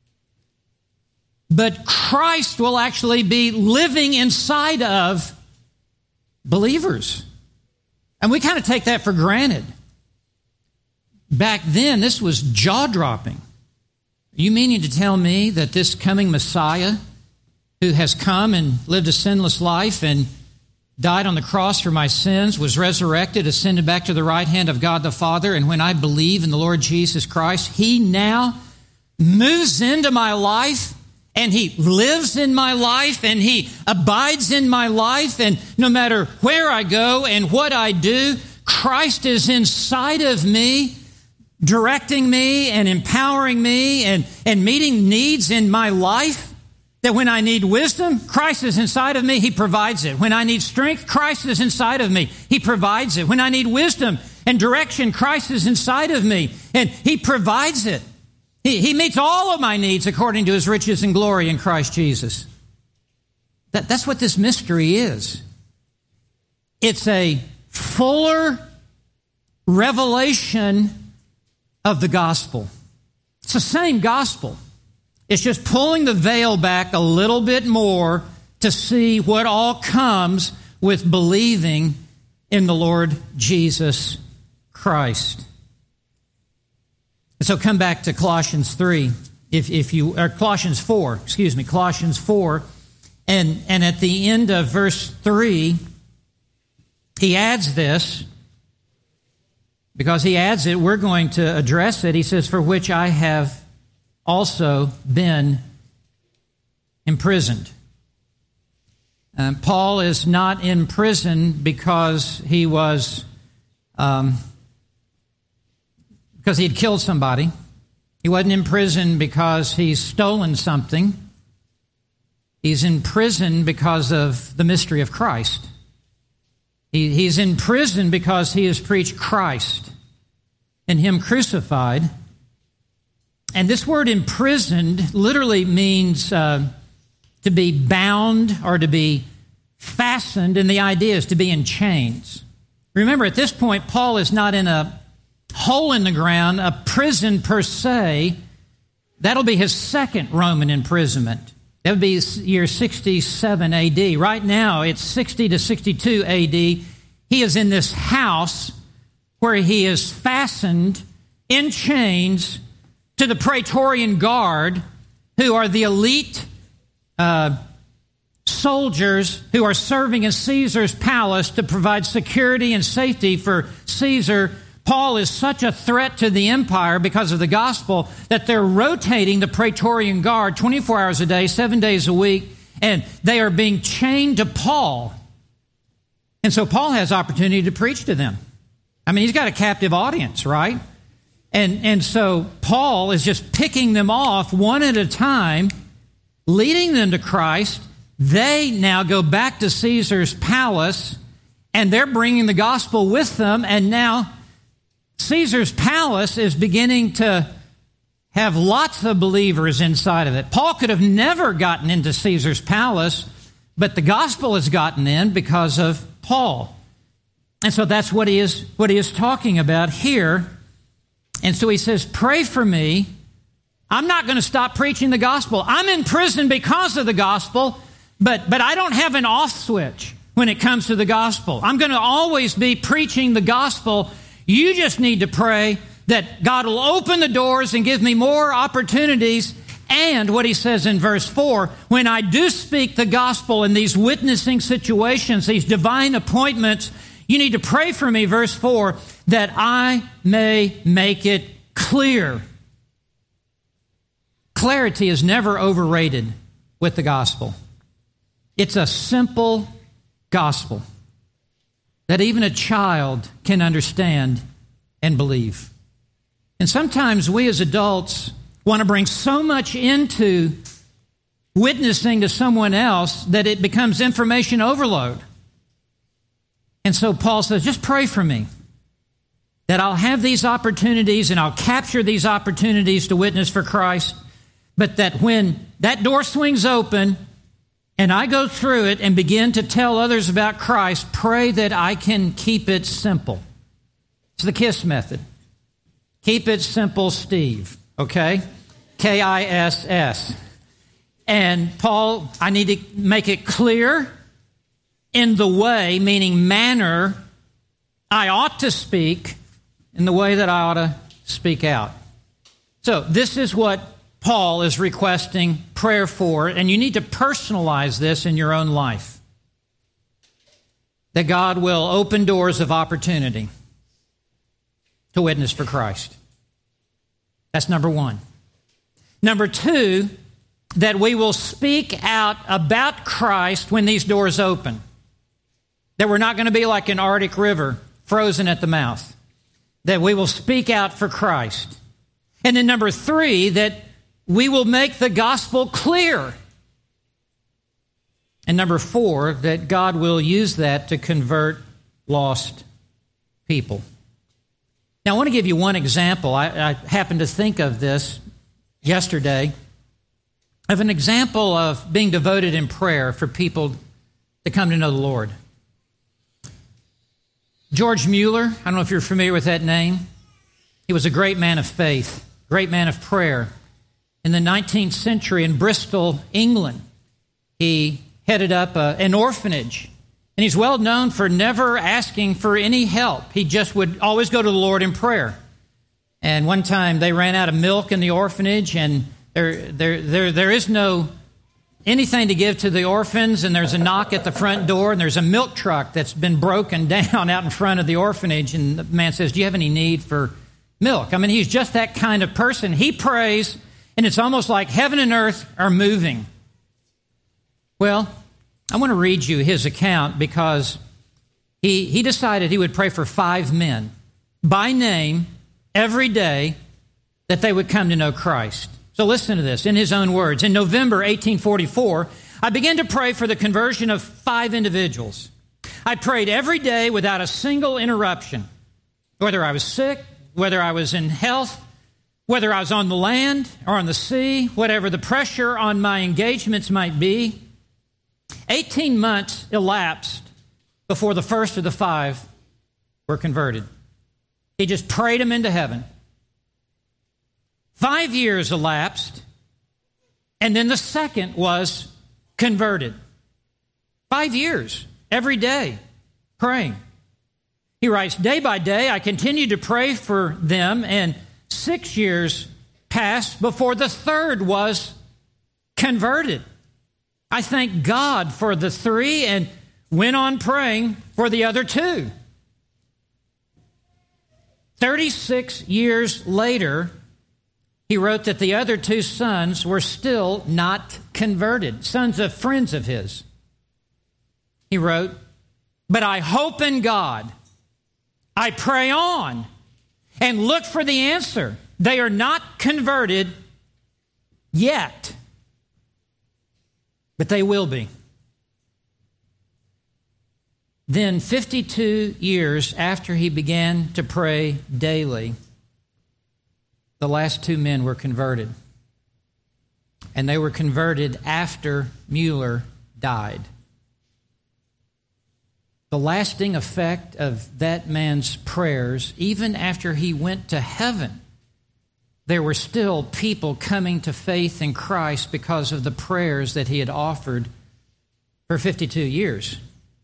but Christ will actually be living inside of believers. And we kind of take that for granted. Back then, this was jaw-dropping. Are you meaning to tell me that this coming Messiah, who has come and lived a sinless life and died on the cross for my sins, was resurrected, ascended back to the right hand of God the Father, and when I believe in the Lord Jesus Christ, He now moves into my life, and He lives in my life, and He abides in my life, and no matter where I go and what I do, Christ is inside of me, directing me and empowering me and meeting needs in my life. That when I need wisdom, Christ is inside of me, He provides it. When I need strength, Christ is inside of me, He provides it. When I need wisdom and direction, Christ is inside of me, and He provides it. He meets all of my needs according to His riches and glory in Christ Jesus. That's what this mystery is. It's a fuller revelation of the gospel. It's the same gospel. It's just pulling the veil back a little bit more to see what all comes with believing in the Lord Jesus Christ. So come back to Colossians 3, Colossians 4, Colossians 4, and at the end of verse 3, he adds this. Because he adds it, we're going to address it. He says, for which I have also been imprisoned. Paul is not in prison because he was, because he had killed somebody. He wasn't in prison because he's stolen something. He's in prison because of the mystery of Christ. He's in prison because he has preached Christ and Him crucified. And this word imprisoned literally means to be bound or to be fastened, and the idea is to be in chains. Remember, at this point, Paul is not in a hole in the ground, a prison per se. That'll be his second Roman imprisonment. That would be year 67 A.D. Right now, it's 60 to 62 A.D. He is in this house where he is fastened in chains to the Praetorian Guard, who are the elite soldiers who are serving in Caesar's palace to provide security and safety for Caesar. Paul is such a threat to the empire because of the gospel that they're rotating the Praetorian Guard 24 hours a day, 7 days a week, and they are being chained to Paul. And so Paul has opportunity to preach to them. I mean, he's got a captive audience, right? And so Paul is just picking them off one at a time, leading them to Christ. They now go back to Caesar's palace, and they're bringing the gospel with them, and now Caesar's palace is beginning to have lots of believers inside of it. Paul could have never gotten into Caesar's palace, but the gospel has gotten in because of Paul. And so that's what he is talking about here. And so he says, pray for me. I'm not going to stop preaching the gospel. I'm in prison because of the gospel, but I don't have an off switch when it comes to the gospel. I'm going to always be preaching the gospel. You just need to pray that God will open the doors and give me more opportunities. And what he says in verse 4, when I do speak the gospel in these witnessing situations, these divine appointments, you need to pray for me, verse 4, that I may make it clear. Clarity is never overrated with the gospel. It's a simple gospel that even a child can understand and believe. And sometimes we as adults want to bring so much into witnessing to someone else that it becomes information overload. And so Paul says, just pray for me that I'll have these opportunities and I'll capture these opportunities to witness for Christ, but that when that door swings open and I go through it and begin to tell others about Christ, pray that I can keep it simple. It's the KISS method. Keep it simple, Steve. Okay? KISS. And Paul, I need to make it clear in the way, meaning manner, I ought to speak, in the way that I ought to speak out. So this is what Paul is requesting prayer for, and you need to personalize this in your own life. That God will open doors of opportunity to witness for Christ. That's number one. Number two, that we will speak out about Christ when these doors open. That we're not going to be like an Arctic river, frozen at the mouth. That we will speak out for Christ. And then number three, that we will make the gospel clear. And number four, that God will use that to convert lost people. Now, I want to give you one example. I happened to think of this yesterday. of an example of being devoted in prayer for people to come to know the Lord. George Mueller, I don't know if you're familiar with that name. He was a great man of faith, great man of prayer. In the 19th century in Bristol, England, he headed up an orphanage. And he's well known for never asking for any help. He just would always go to the Lord in prayer. And one time they ran out of milk in the orphanage, and there is no anything to give to the orphans, and there's a knock at the front door, and there's a milk truck that's been broken down out in front of the orphanage, and the man says, "Do you have any need for milk?" I mean, he's just that kind of person. He prays, and it's almost like heaven and earth are moving. Well, I want to read you his account because he decided he would pray for 5 men by name every day that they would come to know Christ. So listen to this in his own words. In November 1844, I began to pray for the conversion of 5 individuals. I prayed every day without a single interruption, whether I was sick, whether I was in health, whether I was on the land or on the sea, whatever the pressure on my engagements might be. 18 months elapsed before the first of the 5 were converted. He just prayed them into heaven. 5 years elapsed, and then the second was converted. 5 years, every day, praying. He writes, day by day, I continued to pray for them, and 6 years passed before the third was converted. I thank God for the 3 and went on praying for the other 2. 36 years later, he wrote that the other 2 sons were still not converted, sons of friends of his. He wrote, but I hope in God. I pray on and look for the answer. They are not converted yet, but they will be. Then 52 years after he began to pray daily, the last 2 men were converted. And they were converted after Mueller died. The lasting effect of that man's prayers, even after he went to heaven, there were still people coming to faith in Christ because of the prayers that he had offered for 52 years.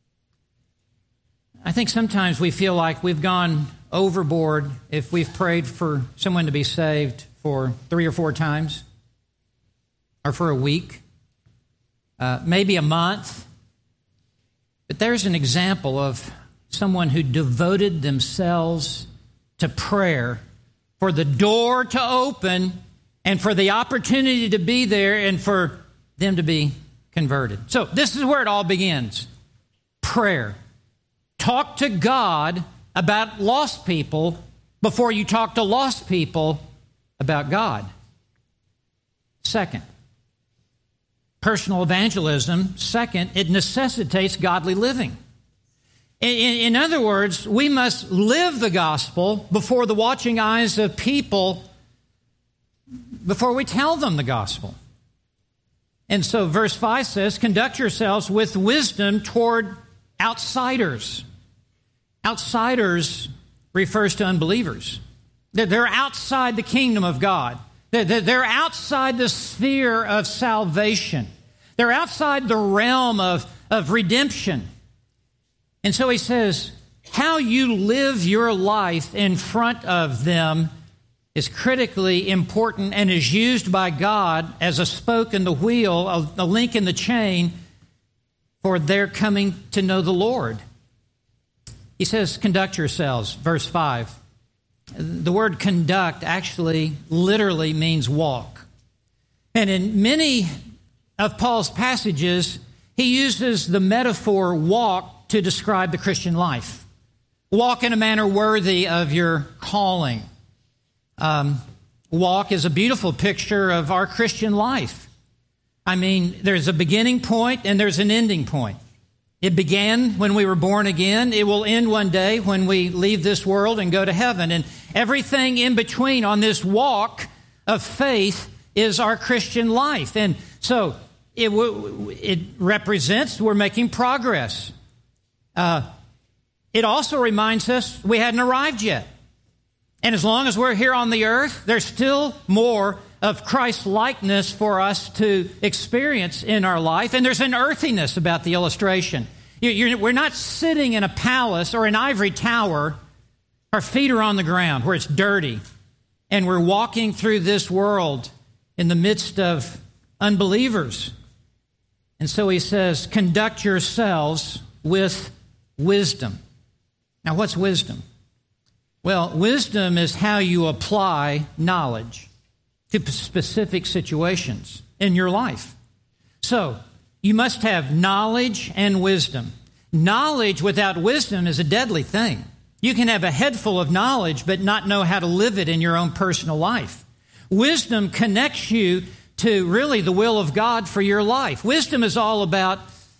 I think sometimes we feel like we've gone overboard if we've prayed for someone to be saved for 3 or 4 times, or for a week, maybe a month. But there's an example of someone who devoted themselves to prayer for the door to open and for the opportunity to be there and for them to be converted. So this is where it all begins. Prayer. Talk to God about lost people before you talk to lost people about God. Second, personal evangelism. Second, it necessitates godly living. In other words, we must live the gospel before the watching eyes of people before we tell them the gospel. And so verse 5 says, conduct yourselves with wisdom toward outsiders. Outsiders refers to unbelievers. They're outside the kingdom of God. They're outside the sphere of salvation. They're outside the realm of redemption. And so he says, how you live your life in front of them is critically important and is used by God as a spoke in the wheel, a link in the chain for their coming to know the Lord. He says, conduct yourselves, verse 5. The word conduct actually literally means walk. And in many of Paul's passages, he uses the metaphor walk to describe the Christian life. Walk in a manner worthy of your calling. Walk is a beautiful picture of our Christian life. I mean, there's a beginning point and there's an ending point. It began when we were born again. It will end one day when we leave this world and go to heaven. And everything in between on this walk of faith is our Christian life. And So it represents we're making progress. It also reminds us we hadn't arrived yet. And as long as we're here on the earth, there's still more of Christ's likeness for us to experience in our life. And there's an earthiness about the illustration. We're not sitting in a palace or an ivory tower. Our feet are on the ground where it's dirty. And we're walking through this world in the midst of unbelievers. And so he says, conduct yourselves with wisdom. Now, what's wisdom? Well, wisdom is how you apply knowledge to specific situations in your life. So, you must have knowledge and wisdom. Knowledge without wisdom is a deadly thing. You can have a head full of knowledge but not know how to live it in your own personal life. Wisdom connects you to really the will of God for your life. Wisdom is all about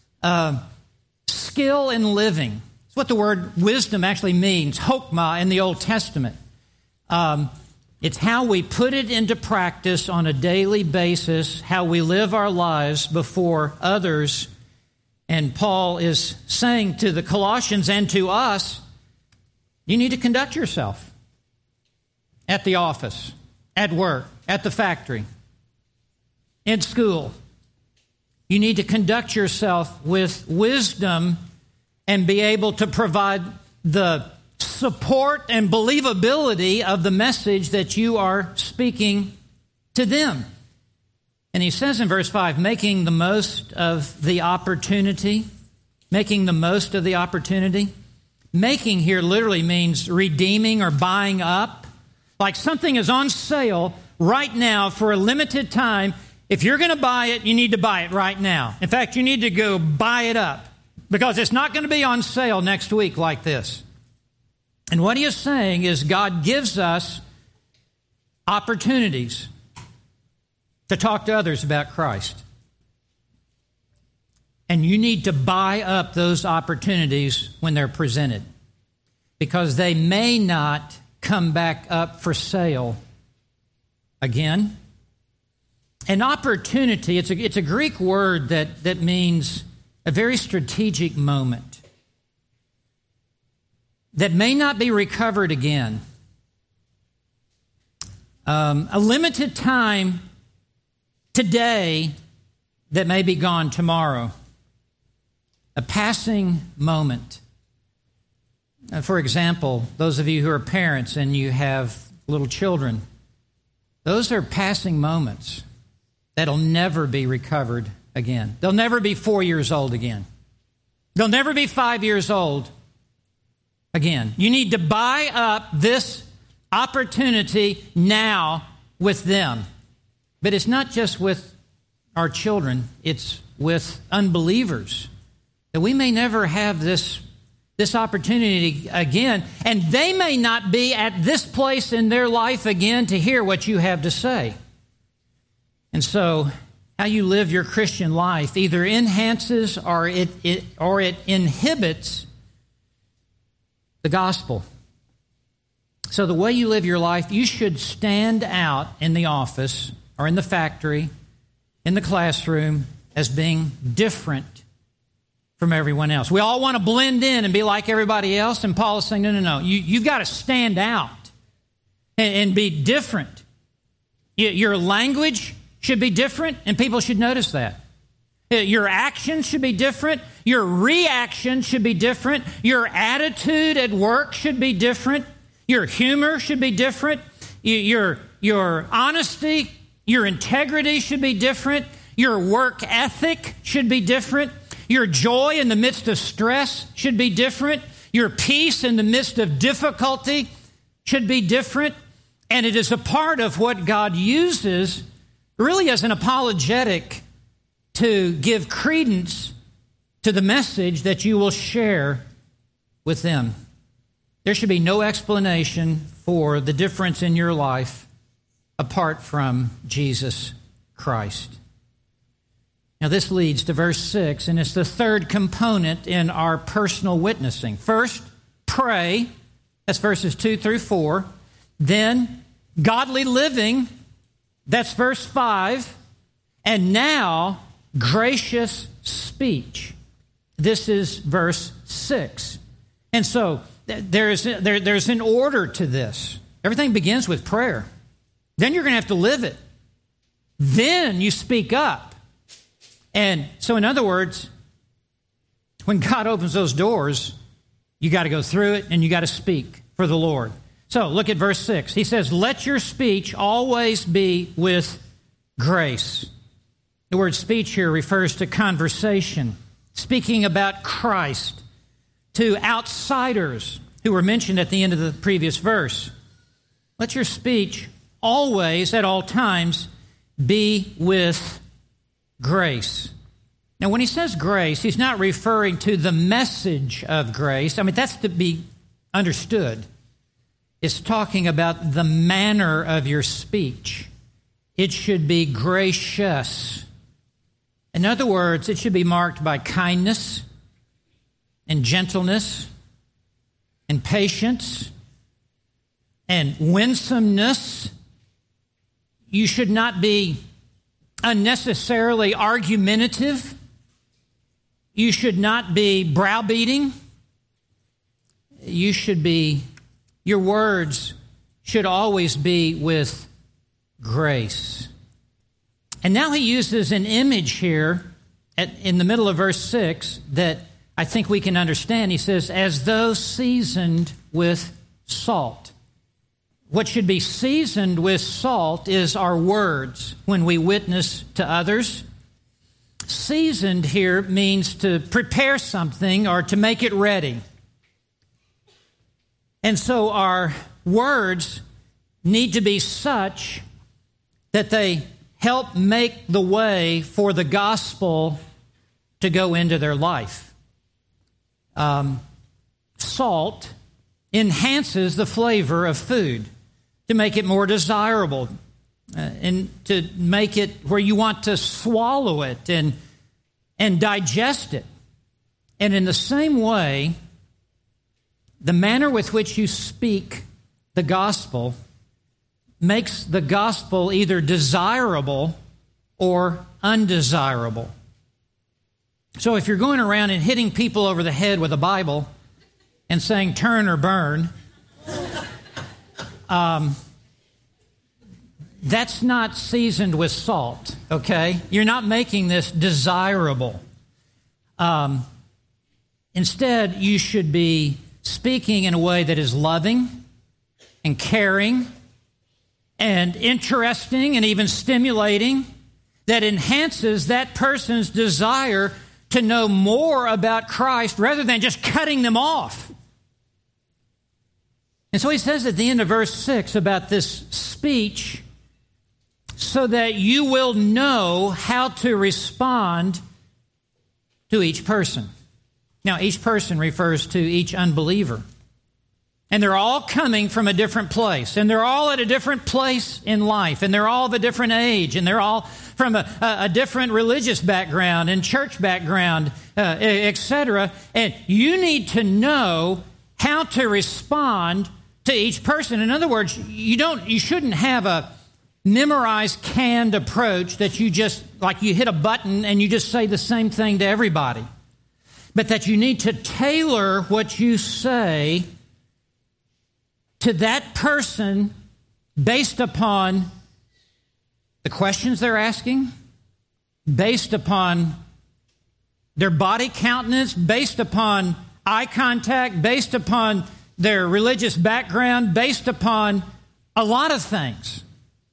skill in living. It's what the word wisdom actually means, chokmah in the Old Testament. It's how we put it into practice on a daily basis, how we live our lives before others. And Paul is saying to the Colossians and to us, you need to conduct yourself at the office, at work, at the factory, in school. You need to conduct yourself with wisdom and be able to provide the support and believability of the message that you are speaking to them. And he says in verse 5, making the most of the opportunity. Making the most of the opportunity. Making here literally means redeeming or buying up. Like something is on sale right now for a limited time. If you're going to buy it, you need to buy it right now. In fact, you need to go buy it up because it's not going to be on sale next week like this. And what he is saying is God gives us opportunities to talk to others about Christ. And you need to buy up those opportunities when they're presented, because they may not come back up for sale again. An opportunity, it's a Greek word that means a very strategic moment that may not be recovered again. A limited time today that may be gone tomorrow. A passing moment. For example, those of you who are parents and you have little children, those are passing moments that'll never be recovered again. They'll never be 4 years old again. They'll never be 5 years old again. You need to buy up this opportunity now with them. But it's not just with our children, it's with unbelievers. That we may never have this opportunity again, and they may not be at this place in their life again to hear what you have to say. And so, how you live your Christian life either enhances or it inhibits the gospel. So the way you live your life, you should stand out in the office or in the factory, in the classroom, as being different from everyone else. We all want to blend in and be like everybody else, and Paul is saying, no. You've got to stand out and be different. Your language should be different, and people should notice that. Your actions should be different. Your reaction should be different. Your attitude at work should be different. Your humor should be different. Your honesty, your integrity should be different. Your work ethic should be different. Your joy in the midst of stress should be different. Your peace in the midst of difficulty should be different. And it is a part of what God uses really as an apologetic to give credence to the message that you will share with them. There should be no explanation for the difference in your life apart from Jesus Christ. Now, this leads to verse 6, and it's the third component in our personal witnessing. First, pray. That's verses 2 through 4. Then, godly living. That's verse 5. And now, gracious speech. This is verse 6. And so there's an order to this. Everything begins with prayer. Then you're going to have to live it. Then you speak up. And so in other words, when God opens those doors, you got to go through it and you got to speak for the Lord. So look at verse 6. He says, let your speech always be with grace. The word speech here refers to conversation, speaking about Christ to outsiders who were mentioned at the end of the previous verse. Let your speech always, at all times, be with grace. Now, when he says grace, he's not referring to the message of grace. I mean, that's to be understood. It's talking about the manner of your speech. It should be gracious. In other words, it should be marked by kindness and gentleness and patience and winsomeness. You should not be unnecessarily argumentative. You should not be browbeating. Your words should always be with grace. And now he uses an image here in the middle of verse 6 that I think we can understand. He says, as though seasoned with salt. What should be seasoned with salt is our words when we witness to others. Seasoned here means to prepare something or to make it ready. And so our words need to be such that they help make the way for the gospel to go into their life. Salt enhances the flavor of food to make it more desirable and to make it where you want to swallow it and digest it. And in the same way, the manner with which you speak the gospel makes the gospel either desirable or undesirable. So if you're going around and hitting people over the head with a Bible and saying turn or burn, that's not seasoned with salt, okay? You're not making this desirable. Instead, you should be speaking in a way that is loving and caring and interesting and even stimulating, that enhances that person's desire to know more about Christ rather than just cutting them off. And so he says at the end of verse 6 about this speech, so that you will know how to respond to each person. Now, each person refers to each unbeliever. And they're all coming from a different place. And they're all at a different place in life. And they're all of a different age. And they're all from a different religious background and church background, etc. And you need to know how to respond to each person. In other words, you shouldn't have a memorized, canned approach that you just, like you hit a button and you just say the same thing to everybody. But that you need to tailor what you say to that person based upon the questions they're asking, based upon their body countenance, based upon eye contact, based upon their religious background, based upon a lot of things.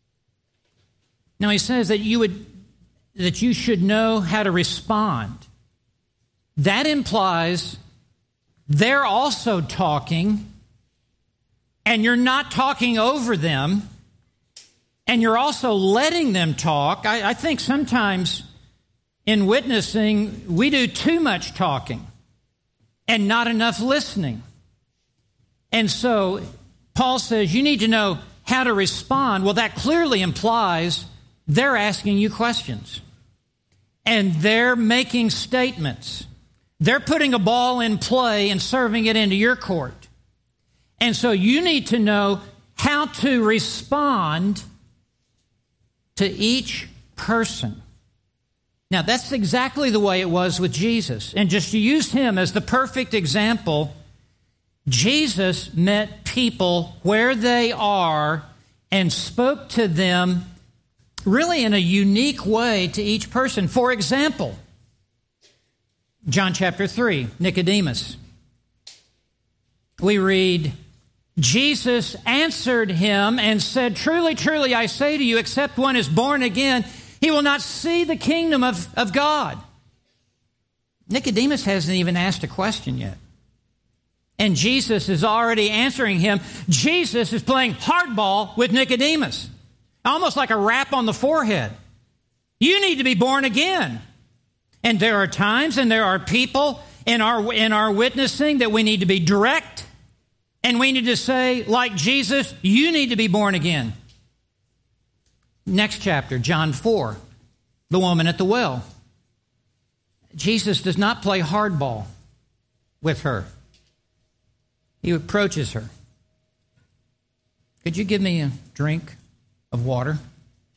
Now he says that you should know how to respond. That implies they're also talking, and you're not talking over them, and you're also letting them talk. I think sometimes in witnessing, we do too much talking and not enough listening. And so Paul says you need to know how to respond. Well, that clearly implies they're asking you questions, and they're making statements. They're putting a ball in play and serving it into your court. And so you need to know how to respond to each person. Now, that's exactly the way it was with Jesus. And just to use him as the perfect example, Jesus met people where they are and spoke to them really in a unique way to each person. For example, John chapter 3, Nicodemus. We read, Jesus answered him and said, truly, truly, I say to you, except one is born again, he will not see the kingdom of God. Nicodemus hasn't even asked a question yet. And Jesus is already answering him. Jesus is playing hardball with Nicodemus, almost like a rap on the forehead. You need to be born again. And there are times and there are people in our witnessing that we need to be direct. And we need to say, like Jesus, you need to be born again. Next chapter, John 4, the woman at the well. Jesus does not play hardball with her. He approaches her. Could you give me a drink of water? And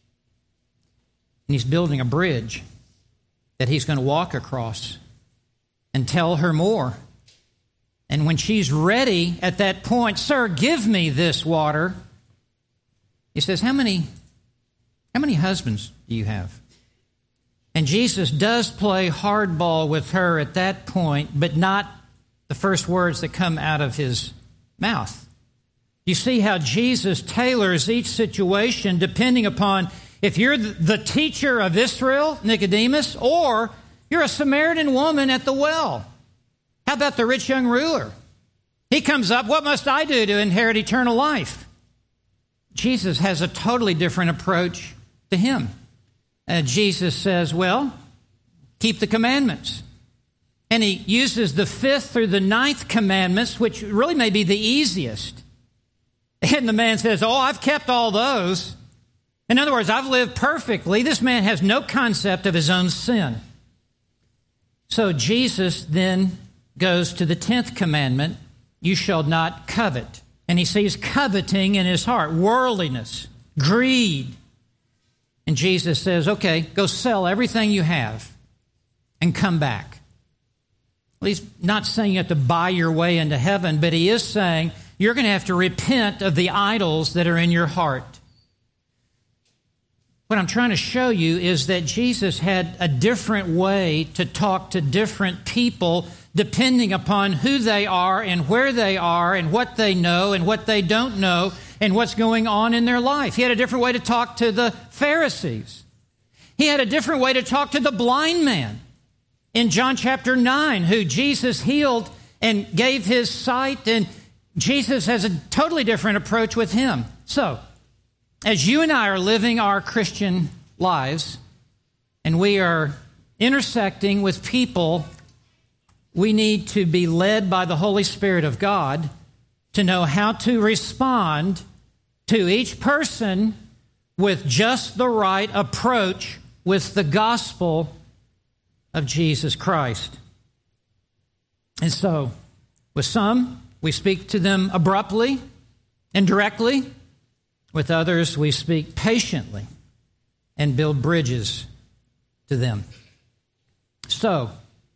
he's building a bridge that he's going to walk across and tell her more. And when she's ready at that point, sir, give me this water. He says, how many husbands do you have? And Jesus does play hardball with her at that point, but not the first words that come out of his mouth. You see how Jesus tailors each situation depending upon if you're the teacher of Israel, Nicodemus, or you're a Samaritan woman at the well. How about the rich young ruler? He comes up, what must I do to inherit eternal life? Jesus has a totally different approach to him. Jesus says, well, keep the commandments. And he uses the 5th through the 9th commandments, which really may be the easiest. And the man says, oh, I've kept all those. In other words, I've lived perfectly. This man has no concept of his own sin. So Jesus then goes to the 10th commandment, you shall not covet. And he sees coveting in his heart, worldliness, greed. And Jesus says, okay, go sell everything you have and come back. Well, he's not saying you have to buy your way into heaven, but he is saying you're going to have to repent of the idols that are in your heart. What I'm trying to show you is that Jesus had a different way to talk to different people depending upon who they are and where they are and what they know and what they don't know and what's going on in their life. He had a different way to talk to the Pharisees. He had a different way to talk to the blind man in John chapter 9, who Jesus healed and gave his sight, and Jesus has a totally different approach with him. So, as you and I are living our Christian lives, and we are intersecting with people, we need to be led by the Holy Spirit of God to know how to respond to each person with just the right approach with the gospel of Jesus Christ. And so, with some, we speak to them abruptly and directly. With others, we speak patiently and build bridges to them. So,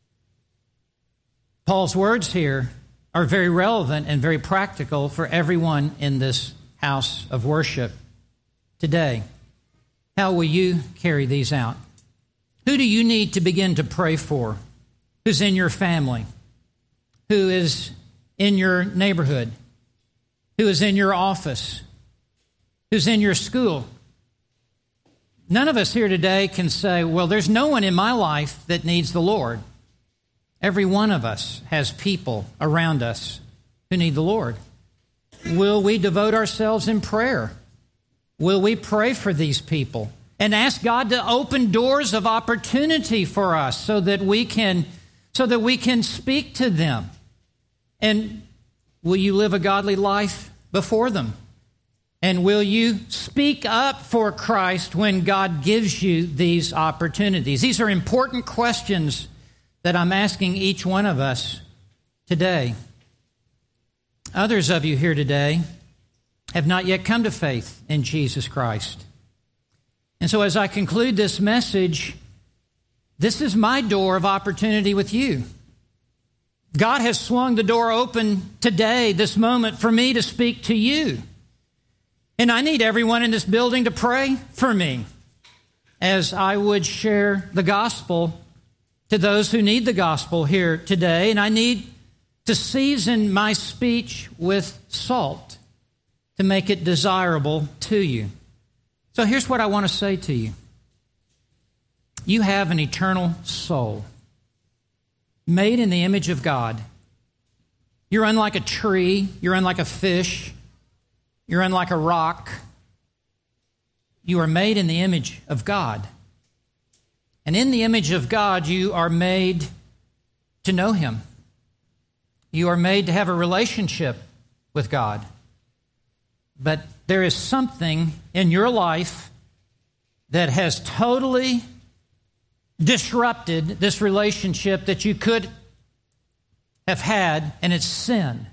Paul's words here are very relevant and very practical for everyone in this house of worship today. How will you carry these out? Who do you need to begin to pray for? Who's in your family? Who is in your neighborhood? Who is in your office? Who's in your school? None of us here today can say, well, there's no one in my life that needs the Lord. Every one of us has people around us who need the Lord. Will we devote ourselves in prayer? Will we pray for these people and ask God to open doors of opportunity for us so that we can speak to them? And will you live a godly life before them? And will you speak up for Christ when God gives you these opportunities? These are important questions that I'm asking each one of us today. Others of you here today have not yet come to faith in Jesus Christ. And so as I conclude this message, This is my door of opportunity with you. God has swung the door open today, this moment, for me to speak to you. And I need everyone in this building to pray for me as I would share the gospel to those who need the gospel here today. And I need to season my speech with salt to make it desirable to you. So here's what I want to say to you. You have an eternal soul, made in the image of God. You're unlike a tree. You're unlike a fish. You're unlike a rock. You are made in the image of God. And in the image of God, you are made to know Him. You are made to have a relationship with God. But there is something in your life that has totally disrupted this relationship that you could have had, and it's sin.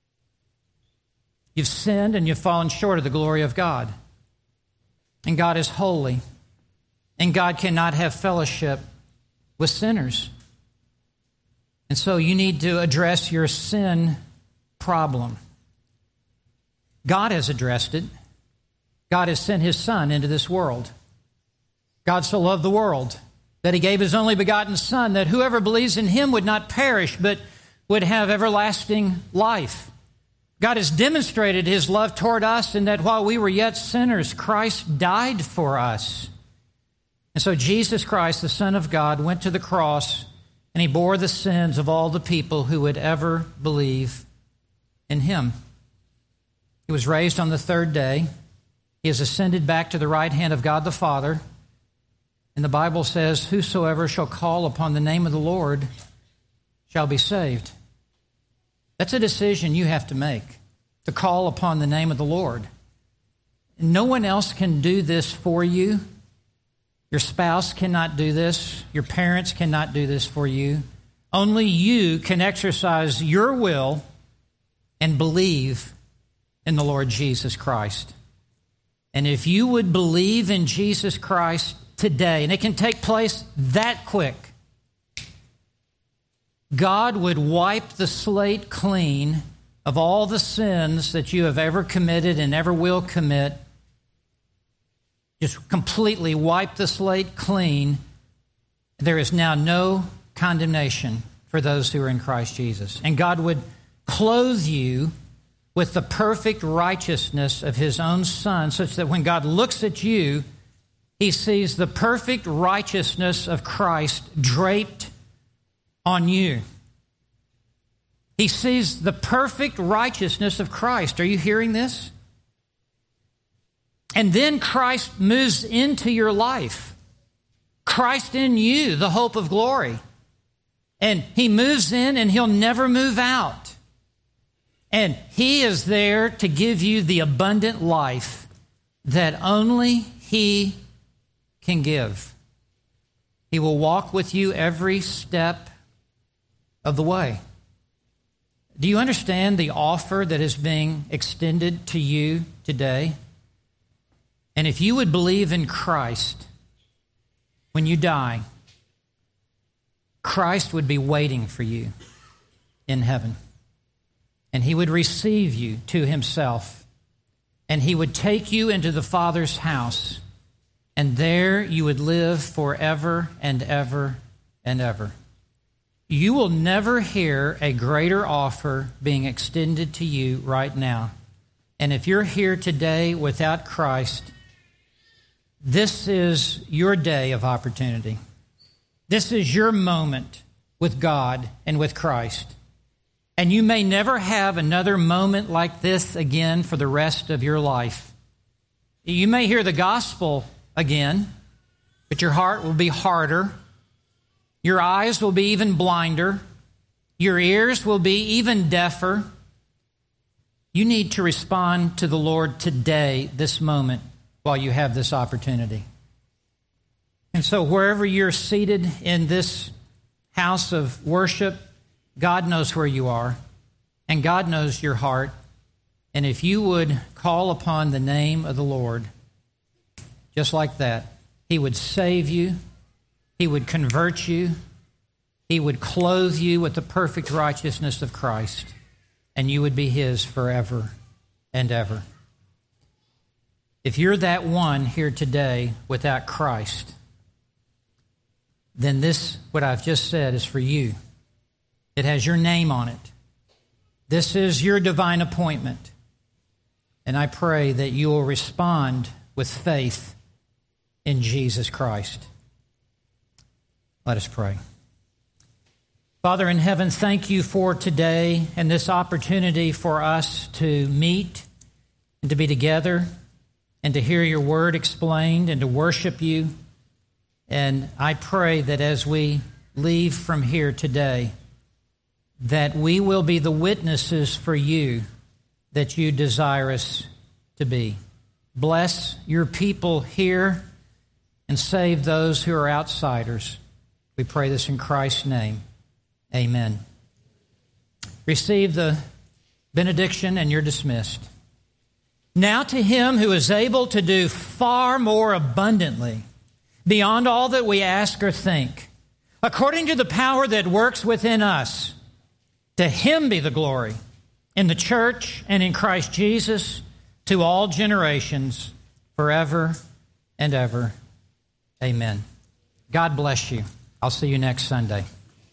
You've sinned and you've fallen short of the glory of God. And God is holy. And God cannot have fellowship with sinners. And so you need to address your sin problem. God has addressed it. God has sent His Son into this world. God so loved the world that He gave His only begotten Son, that whoever believes in Him would not perish, but would have everlasting life. God has demonstrated His love toward us in that while we were yet sinners, Christ died for us. And so Jesus Christ, the Son of God, went to the cross and He bore the sins of all the people who would ever believe in Him. He was raised on the third day. He has ascended back to the right hand of God the Father. And the Bible says, whosoever shall call upon the name of the Lord shall be saved. That's a decision you have to make, to call upon the name of the Lord. No one else can do this for you. Your spouse cannot do this. Your parents cannot do this for you. Only you can exercise your will and believe in the Lord Jesus Christ. And if you would believe in Jesus Christ today, and it can take place that quick, God would wipe the slate clean of all the sins that you have ever committed and ever will commit. Just completely wipe the slate clean. There is now no condemnation for those who are in Christ Jesus. And God would clothe you with the perfect righteousness of His own Son, such that when God looks at you, He sees the perfect righteousness of Christ draped on you. He sees the perfect righteousness of Christ. Are you hearing this? And then Christ moves into your life. Christ in you, the hope of glory. And He moves in and He'll never move out. And He is there to give you the abundant life that only He can give. He will walk with you every step of the way. Do you understand the offer that is being extended to you today? And if you would believe in Christ, when you die, Christ would be waiting for you in heaven. And He would receive you to Himself. And He would take you into the Father's house. And there you would live forever and ever and ever. You will never hear a greater offer being extended to you right now. And if you're here today without Christ, this is your day of opportunity. This is your moment with God and with Christ. And you may never have another moment like this again for the rest of your life. You may hear the gospel again, but your heart will be harder. Your eyes will be even blinder. Your ears will be even deafer. You need to respond to the Lord today, this moment, while you have this opportunity. And so wherever you're seated in this house of worship, God knows where you are, and God knows your heart. And if you would call upon the name of the Lord, just like that, He would save you, He would convert you. He would clothe you with the perfect righteousness of Christ, and you would be His forever and ever. If you're that one here today without Christ, then this, what I've just said, is for you. It has your name on it. This is your divine appointment. And I pray that you will respond with faith in Jesus Christ. Let us pray. Father in heaven, thank you for today and this opportunity for us to meet and to be together and to hear your word explained and to worship you. And I pray that as we leave from here today, that we will be the witnesses for you that you desire us to be. Bless your people here and save those who are outsiders. We pray this in Christ's name. Amen. Receive the benediction and you're dismissed. Now to Him who is able to do far more abundantly, beyond all that we ask or think, according to the power that works within us, to Him be the glory in the church and in Christ Jesus to all generations, forever and ever. Amen. God bless you. I'll see you next Sunday.